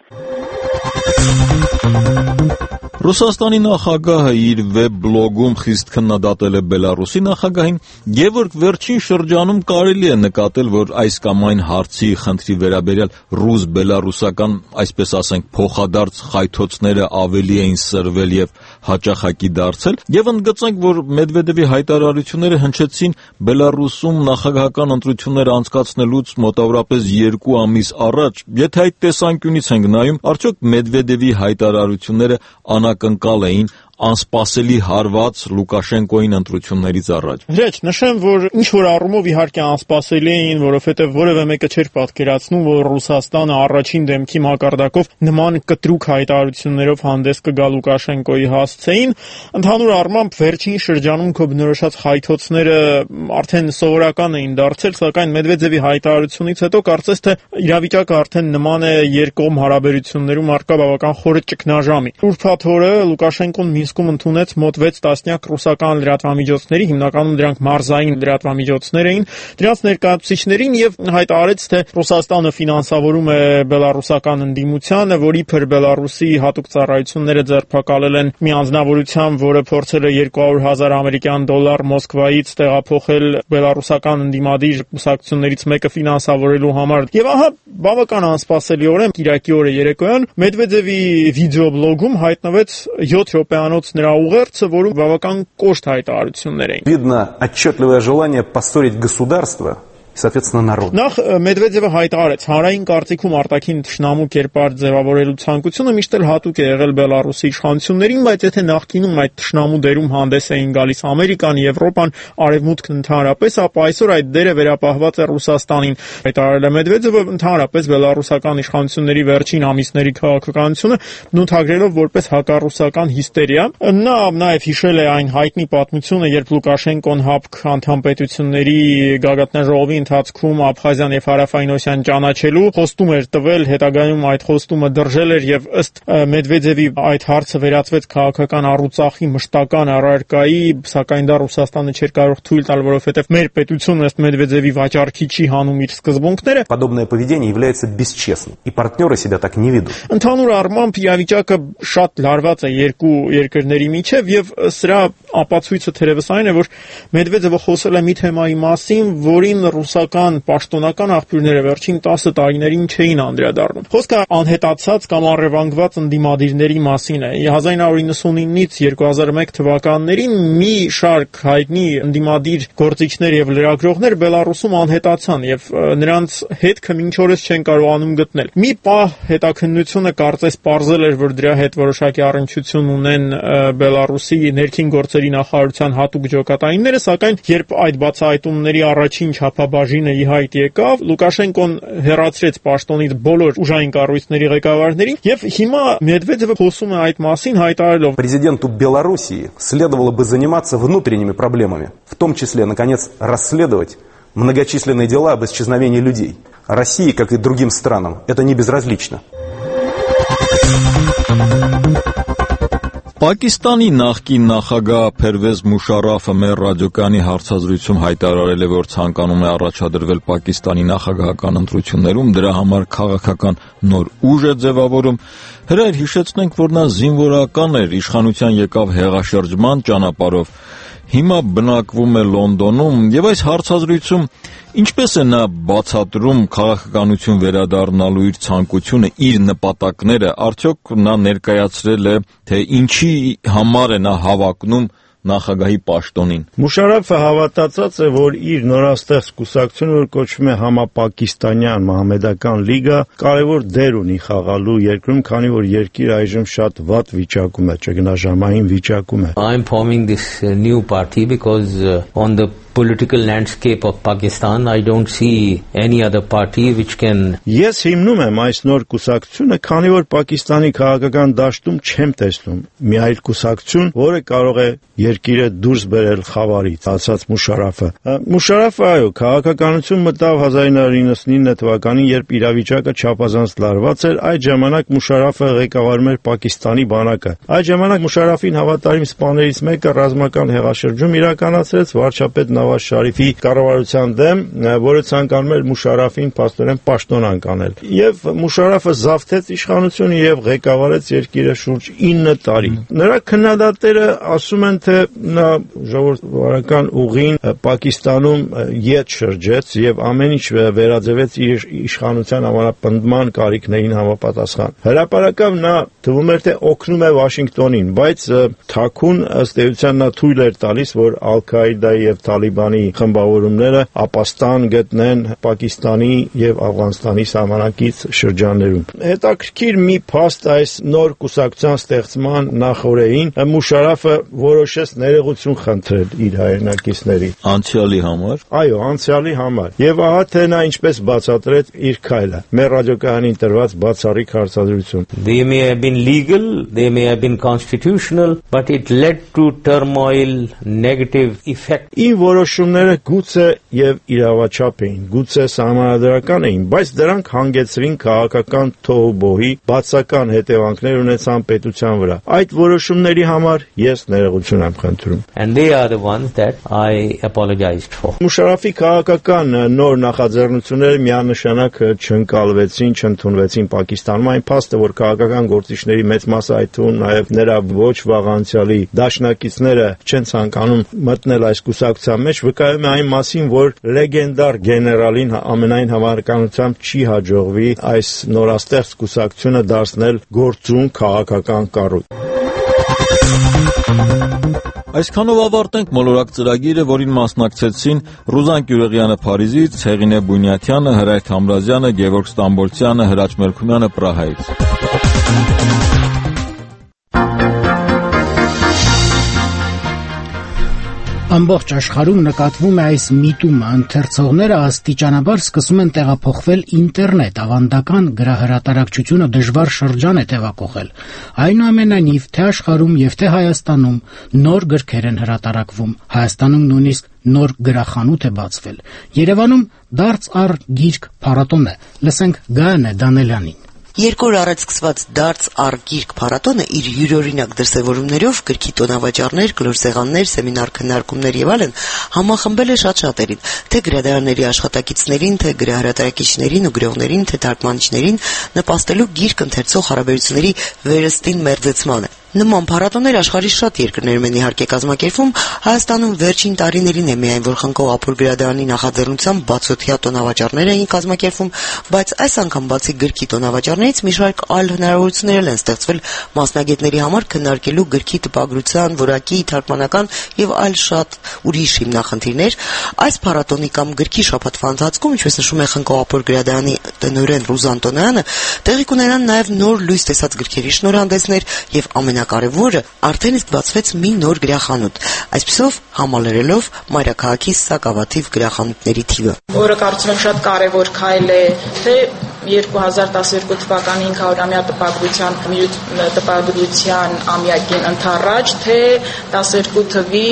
Ռուսաստանի նախագահը իր վեբ բլոգում խիստ քննադատել է Բելարուսի նախագահին, եւ որ վերջին շրջանում կարելի է նկատել, որ այս կամ այն հարցի խնդրի վերաբերյալ ռուս-բելարուսական, այսպես ասենք, փոխադարձ խայթոցները ավելի էին սրվել եւ հաճախակի դարձել, եւ ընդգծենք, որ Մեդվեդևի հայտարարությունները հնչեցին Բելարուսում նախագահական ընտրություններ անցկացնելուց մոտավորապես երկու ամիս առաջ։ Եթե այդ տեսանկյունից ենք նայում, արդյոք Մեդվեդևի հայտարարությունները անակնկալ էին անսպասելի հարված Լուկաշենկոին ընտրություններից առաջ։ Հրեչ, նշեմ, որ ինչ որ առումով իհարկե անսպասելի էին, որովհետև որևէ մեկը չէր պատկերացնում, որ Ռուսաստանը առաջին դեմքի մակարդակով նման կտրուկ հայտարարություններով հանդես կգա Լուկաշենկոյի հասցեին։ Ընդհանուր առմամբ վերջին շրջանում քո բնորոշած խայթոցները արդեն սովորական էին դարձել, սակայն Մեդվեդևի հայտարարությունից հետո կարծես թե իրավիճակը արդեն նման է երկկողմ հարաբերություններում առկա բավական խորը ճգնաժամի։ Ուրբաթ օրը Լուկաշենկոն Մինսկում ընդունեց մոտ վեց տասնյակ ռուսական լրատվամիջոցների, հիմնականում դրանք մարզային լրատվամիջոցներ էին, դրանց ներկայացուցիչներին եւ հայտարարեց, թե Ռուսաստանը ֆինանսավորում է բելարուսական ընդդիմությանը, որի փր Բելարուսի հատուկ ծառայությունները ձերբակալել են մի անձնավորությամբ, որը փորձել է երկու հարյուր հազար ամերիկյան դոլար Մոսկվայից տեղափոխել բելարուսական ընդդիմադիր կուսակցություններից մեկը ֆինանսավորելու համար։ Եվ ահա բավական անսպասելիորեն Կիրակի օրը երեկոյան Մեդվեդևի վիդեոբլոգում հայտնվեց յոթ րոպեանոց նրա ուղերձը, որում բավական կոշտ հայտարարություններ էին։ Видно отчетливое желание поссорить государство. Соответственно, народ. Նախ Մեդվեդևը հայտարարեց, հանրային կարծիքում արտաքին թշնամու կերպար ձևավորելու ցանկությունը միշտ էլ հատուկ է եղել Բելարուսի իշխանություններին, բայց եթե նախկինում այդ թշնամու դերում հանդես էին գալիս Ամերիկան, Եվրոպան, Արևմուտքն ընդհանրապես, ապա այսօր այդ դերը վերապահված է Ռուսաստանին։ Հայտարարել է Մեդվեդևը ընդհանրապես բելարուսական իշխանությունների վերջին ամիսների քաղաքականությունը նույնթագրելով որպես հակառուսական հիստերիա։ Նա նաև հիշել է այն հայտնի պատմությունը, երբ Լուկաշենկոն ՀԱՊԿ անդամ պետությունների գագաթնաժողովի ընթացքում Աբխազիան եւ Հարավային Օսիան ճանաչելու խոստում էր տվել, հետագայում այդ խոստումը դրժել էր եւ ըստ Մեդվեդևի այդ հարցը վերածվեց քաղաքական առուծախի մշտական առարկայի, սակայն դա Ռուսաստանը չէր կարող թույլ տալ, որովհետեւ մեր պետությունը ըստ Մեդվեդևի վաճառքի չի հանում իր սկզբունքները։ Подобное поведение является бесчестным, и партнеры себя так не ведут. Ընդհանուր առմամբ իրավիճակը շատ լարված է երկու երկրների միջև եւ սրա ապացույցը թերևս այն է, որ Մեդվեդևը խոսել է մի թեմայի մասին, որին ռուսական պաշտոնական աղբյուրները վերջին տասը տարիներին չէին անդրադառնում։ Խոսքը անհետացած կամ առևանգված ընդդիմադիրների մասին է։ հազար նույն հարյուր նվաթինից երկու հազար մեկ թվականներին մի շարք հայտնի ընդդիմադիր գործիչներ եւ լրագրողներ Բելարուսում անհետացան եւ նրանց հետքը մինչ օրս չեն կարողանում գտնել։ Մի պահ հետաքննությունը կարծես պարզել էր, որ դրա հետ որոշակի առնչություն ունեն Բելարուսի ներքին գործերի նախարարության հատուկ ջոկատայինները, սակայն երբ այդ բացահայտումների առաջին չափաբաժինը ի հայտ եկավ, Լուկաշենկոն հեռացրեց պաշտոնից բոլոր ուժային կառույցների ղեկավարներին եւ հիմա Մեդվեդևը խոսում է այդ մասին հայտարարելով. Президенту Белоруссии следовало бы заниматься внутренними проблемами, в том числе, наконец, расследовать многочисленные дела об исчезновении людей. России, как и другим странам, это не безразлично. Պակիստանի նախկին նախագահ Փերվեզ Մուշարաֆը մեր ռադիոկայանի հարցազրույցում հայտարարել է, որ ցանկանում է առաջադրվել Պակիստանի նախագահական ընտրություններում, դրա համար քաղաքական նոր ուժ է ձևավորում։ Հրայր հիշեցնենք, որ նա զինվորական էր, իշխանության եկավ հեղաշրջման ճանապարհով, հիմա բնակվում է Լոնդոնում եւ այս հարցազրույցում ինչպես է նա բացատրում քաղաքականություն վերադառնալու իր ցանկությունը, իր նպատակները, արդյոք նա ներկայացրել է, թե ինչի համար է նա հավակնում նախագահի պաշտոնին։ Մուշարաֆը հավատացած է, որ իր նորաստեղծ կուսակցությունը, որ կոչվում է Համապակիստանյան Մահամեդական լիգա, կարևոր դեր ունի խաղալու երկրում, քանի որ երկիրը այժմ շատ վատ վիճակում է, ճգնաժամային վիճակում է։ I'm forming this uh, new party because uh, on the political landscape of Pakistan I don't see any other party which can Ես հիմնում եմ այս նոր կուսակցությունը, քանի որ Պակիստանի քաղաքական դաշտում չեմ տեսնում մի այլ կուսակցություն, որը կարող է երկիրը դուրս բերել խավարից, ասաց Մուշարաֆը։ Մուշարաֆը այո, քաղաքականություն մտավ հազար նույն հարյուր նվաթինը թվականին, երբ իրավիճակը չափազանց լարված էր, այդ ժամանակ Մուշարաֆը ղեկավարում էր Պակիստանի բանակը։ Այդ ժամանակ Մուշարաֆին հավատարիմ սպաներից մեկը ռազմական հեղաշրջում իրականացրեց վարչապետ Նավազ Շարիֆի կառավարության դեմ, որը ցանկանում էր Մուշարաֆին փաստորեն պաշտոնանկ անել։ Եվ Մուշարաֆը զավթեց իշխանությունը եւ ղեկավարեց երկիրը շուրջ ինը տարի։ Նրա քննադատները ասում են, թե նա ժողովրդավարական ուղին Պակիստանում ետ շրջեց եւ ամեն ինչ վերաձևեց իր իշխանության համապնդման կարիքներին համապատասխան։ Հրապարակավ նա թվում էր, թե օգնում է Վաշինգտոնին, բայց թաքուն ըստ էության նա թույլ էր տալիս, որ Ալ-Քաիդայի եւ Տալիբանի խմբավորումները ապաստան գտնեն Պակիստանի եւ Աֆղանստանի սահմանակից շրջաններում։ Հետաքրքիր մի փաստ այս նոր կուսակցության ստեղծման նախօրեին Մուշարաֆը որոշեց ներողություն խնդրել իր հայրենակիցների անցյալի համար։ Այո, անցյալի համար։ Եվ ահա թե նա ինչպես բացատրեց իր քայլը։ Մեր ռադիոկայանին տրված բացառիկ հարցադրություն։ They may have been legal, they may have been constitutional, but it led to turmoil, negative effect. Ին որոշումները գուցե եւ իրավաչափ էին, գուցե սահմանադրական էին, բայց դրանք հանգեցրին քաղաքական թոհուբոհի, բացական հետևանքներ ունեցան պետության վրա։ Այդ որոշումների համար ես ներողություն եմ խնդրում։ And they are the ones that I apologized for. Մուշարաֆի քաղաքական նոր նախաձեռնությունները միանշանակ չընկալվեցին, չընդունվեցին Պակիստանում, այն փաստը, որ քաղաքական գործիչների մեծ մասը, այդ թվում նաև նրա ոչ վաղ անցյալի դաշնակիցները չեն ցանկանում մտնել այս կուսակցության մեջ, վկայում է այն մասին, որ լեգենդար գեներալին ամենայն հավանականությամբ չի հաջողվի այս նորաստեղծ կուսակցությունը դարձնել գործուն քաղաքական կառույց։ Այսքանով ավարտենք մոլորակ ծրագիրը, որին մասնակցեցին Ռուզան Գյուղեղյանը Փարիզից, Ցեղինե Բունյաթյանը, Հրայր Թամրազյանը, Գևորգ Ստամբոլցյանը, Հրաչ Մելքումյանը Պրահայից։ Ամբողջ աշխարհում նկատվում է այս միտումը, ընթերցողները աստիճանաբար սկսում են տեղափոխվել ինտերնետ, ավանդական գրահրատարակչությունը դժվար շրջան է տեղափոխել։ Այնուամենայնիվ, թե աշխարհում եւ թե Հայաստանում նոր գրքեր են հրատարակվում, Հայաստանում նույնիսկ նոր գրախանութ է բացվել։ Երևանում դարձ առ գիրք փառատոն է։ Լսենք Գայանե Դանելյանին։ Երկու օր առաջ սկսված դարձ առ գիրք փառատոնը իր յուրօրինակ դրսևորումներով գրքի տոնավաճառներ, գլորսեղաններ, սեմինար քննարկումներ եւ այլն համախմբել է շատ շատերին, թե գրադարանների աշխատակիցներին, թե գրահրատարակիչներին ու գրողներին, թե թարգմանիչներին, նպաստելու գիրք ընթերցող հարաբերությունների վերստին մերձեցմանը։ Նման փառատոներ աշխարհի շատ երկրներում են իհարկե կազմակերպվում, Հայաստանում վերջին տարիներին է միայն որ Խնկո Ապուր գրադարանի նախաձեռնությամբ բացօթյա տոնավաճառներ էին կազմակերպվում, բայց այս անգամ բացի գրքի տոնավաճառներից մի շարք այլ հնարավորություններ են ստեղծվել մասնագետների համար քննարկելու գրքի տպագրության, որակի, թարգմանական եւ այլ շատ ուրիշ հիմնախնդիրներ։ Այս փառատոնի կամ գրքի շաբաթվա ընթացքում, ինչպես նշում է Խնկո Ապուր գրադարանի տնօրեն Ռուզան Տոնոյանը, տեղի կունենան նաեւ նոր լույս տեսած գրքերի շնորհանդեսներ եւ ամենակարևորը արդեն իսկ բացվեց մի նոր գրախանութ, այսպիսով համալրելով մայրաքաղաքի սակավաթիվ գրախանութների թիվը։ Որը կարծում եմ շատ կարևոր քայլ է, թե երկու հազար տասներկու թվականի հինգ հարյուրամյա տպագրության տպագրության ամյակին ընդառաջ, թե տասներկու թվի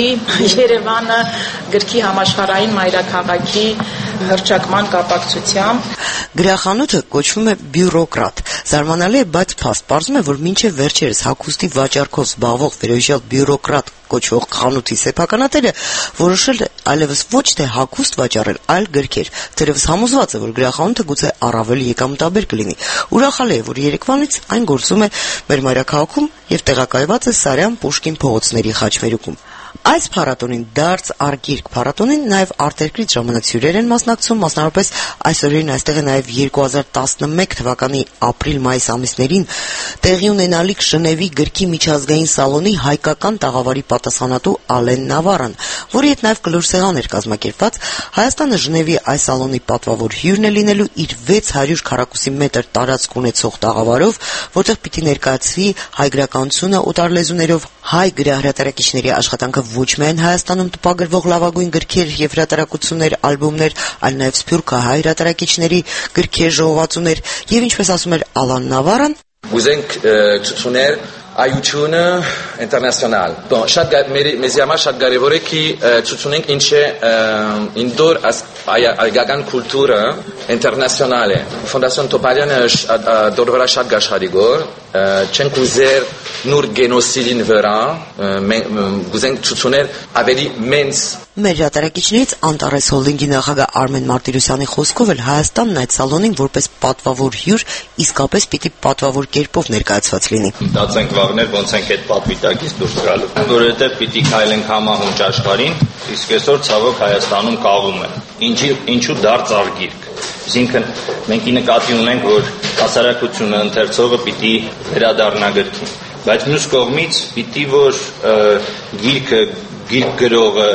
Երևանը գրքի համաշխարհային մայրաքաղաքի հռչակման կապակցությամբ։ Գրախանութը կոչվում է բյուրոկրատ։ Զարմանալի է, բայց փաստ պարզում է, որ մինչև վերջերս հագուստի վաճառքով զբաղվող վերոյալ բյուրոկրատ կոչվող խանութի սեփականատերը որոշել է այլևս ոչ թե հագուստ վաճառել, այլ գրքեր։ Թերևս համոզված է, որ գրախանութը գուցե առավել եկամտաբեր կլինի։ Ուրախալի է, որ երեկվանից այն գործում է մեր մայրաքաղաքում եւ տեղակայված է Սարյան Պուշկին փողոցների խաչմերուկում։ Այս փառատոնին դարձ առ գիրք փառատոնին նաև արտերկրից ժամանակ հյուրեր են մասնակցում, մասնավորապես այսօրին այստեղ է նաև երկու հազար տասնմեկ թվականի ապրիլ-մայիս ամիսներին տեղի ունենալիք Ժնևի գրքի միջազգային սալոնի հայկական տաղավարի պատասխանատու Ալեն Նավարան, որի հետ նաև գլորսեղան էր կազմակերպված։ Հայաստանը Ժնևի այս սալոնի պատվավոր հյուրն է լինելու իր վեց հարյուր քառակուսի մետր տարածք ունեցող տաղավարով, որտեղ պիտի ներկայացվի հայ գրականությունը օտար լեզուներով, հայ գրահրատարակիչների աշխատանքը ոչ միայն Հայաստանում տպագրվող լավագույն գրքեր եւ հրատարակություններ, ալբոմներ, այլ նաեւ սփյուռքահայ հրատարակիչների գրքեր, ժողովածուներ եւ ինչպես ասում էր Ալան Նավարան, ուզենք ցուցուներ այությունը ինտերնացիոնալ։ Bon, շատ մեզ համար շատ կարևոր է कि ցուցունենք ինչ է ինդոր այգական կուլտուրա ինտերնացիոնալ է։ Ֆոնդացիոն Տոպալյանը դորվրա շատ գաշխարիգոր, չենք ուզեր նոր գենոսիդին վրա, ուզենք ցուցուներ ավելի մենս։ Մեր հրատարակիչներից Անտարես Հոլդինգի նախագահ Արմեն Մարտիրոսյանի խոսքով էլ Հայաստանն այդ սալոնին որպես պատվավոր հյուր իսկապես պիտի պատվավոր կերպով ներկայացված լինի։ Մտածենք վաղներ ոնց ենք այդ պատվիտակից դուրս գալու, որովհետև պիտի քայլենք համահունչ աշխարհին, իսկ այսօր ցավոք Հայաստանում կաղում է։ Ինչի ինչու դարձ առ գիրք։ Այսինքն մենք ի նկատի ունենք, որ հասարակությունը ընթերցողը պիտի վերադառնա գրքին, բայց մյուս կողմից պիտի որ գիրքը, գիրք գրողը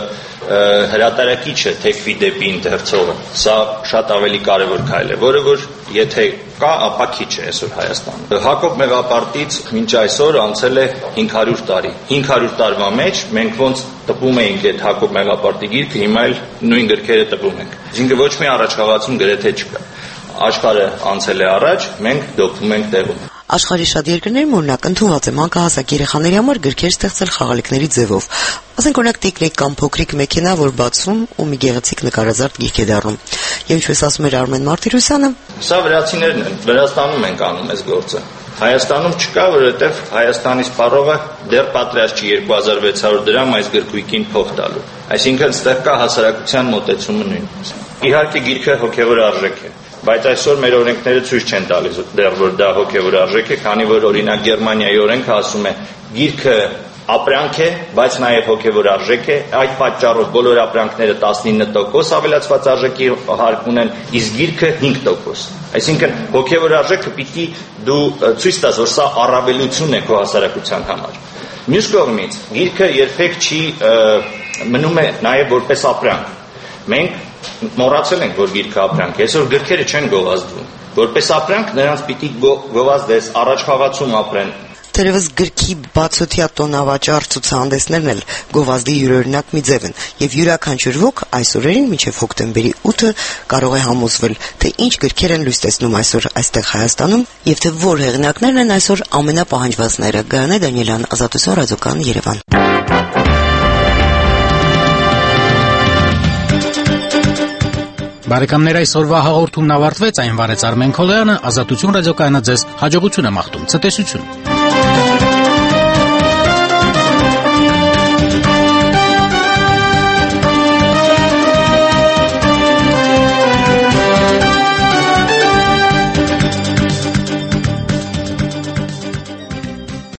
հրատարակիչը թեքվի դեպի ընթերցողը, սա շատ ավելի կարևոր քայլ է, որը որ եթե կա, ապա քիչ է այսօր Հայաստանում։ Հակոբ Մեղապարտից մինչ այսօր անցել է հինգ հարյուր տարի։ հինգ հարյուր տարվա մեջ մենք ոնց տպում էինք այդ Հակոբ Մեղապարտի գիրքը, հիմա էլ նույն գրքերը տպում ենք։ Այսինքն ոչ մի առաջխաղացում գրեթե չկա։ Աշխարհը անցել է առաջ, մենք դոփում ենք տեղում։ Աշխարհի շատ երկրներում օրինակ ընդունված է մանկահասակ երեխաների համար գրքեր ստեղծել խաղալիքների ձևով։ Ասենք օրինակ տիկնիկ կամ փոքրիկ մեքենա, որ բացում ու մի գեղեցիկ նկարազարդ գիրք է դառնում։ Եվ ինչպես ասում էր Արմեն Մարտիրոսյանը, սա վրացիներն են, Վրաստանում ենք անում այս գործը։ Հայաստանում չկա, որովհետև Հայաստանի սպառողը դեռ պատրաստ չի երկու հազար վեց հարյուր դրամ այս գրքույկին փող տալու։ Այսինքն ստեղ կա հասարակության մոտեցումը նույն։ Իհարկե գիրքը հոգևոր արժեք է, բայց այսօր մեր օրենքները ցույց չեն տալիս դեռ որ դա հոգևոր արժեք է, քանի որ օրինակ Գերմանիայի օրենքը ասում է գիրքը ապրանք է, բայց նաև հոգևոր արժեք է, այդ պատճառով բոլոր ապրանքները տասնինը տոկոս ավելացված արժեքի հարկ ունեն, իսկ գիրքը հինգ տոկոս։ Այսինքն հոգևոր արժեքը պիտի դու ցույց տաս, որ սա առավելություն է քո հասարակության համար։ Մյուս կողմից գիրքը երբեք չի մնում է նաև որպես ապրանք։ Մենք մոռացել ենք, որ գիրքը ապրանք է, այսօր գրքերը չեն գովազդվում։ Որպես ապրանք նրանց պիտի գովազդես, առաջխաղացում ապրեն։ Թերևս գրքի բացօթյա տոնավաճառ ցուցահանդեսներն էլ գովազդի յուրօրինակ մի ձև են, եւ յուրաքանչյուր ոք այսօրերին մինչեւ հոկտեմբերի ութը կարող է համոզվել, թե ինչ գրքեր են լույս տեսնում այսօր այստեղ Հայաստանում եւ թե որ հեղինակներն են այսօր ամենապահանջվածները։ Գայանե Դանիելյան, Ազատություն, Ռադիոկան, Երևան։ Բարեկամներ, այսօրվա հաղորդումն ավարտվեց, այն վարեց Արմեն Քոլոյանը, Ազատություն ռադիոկայանը ձեզ հաջողություն է մաղթում, ցտեսություն։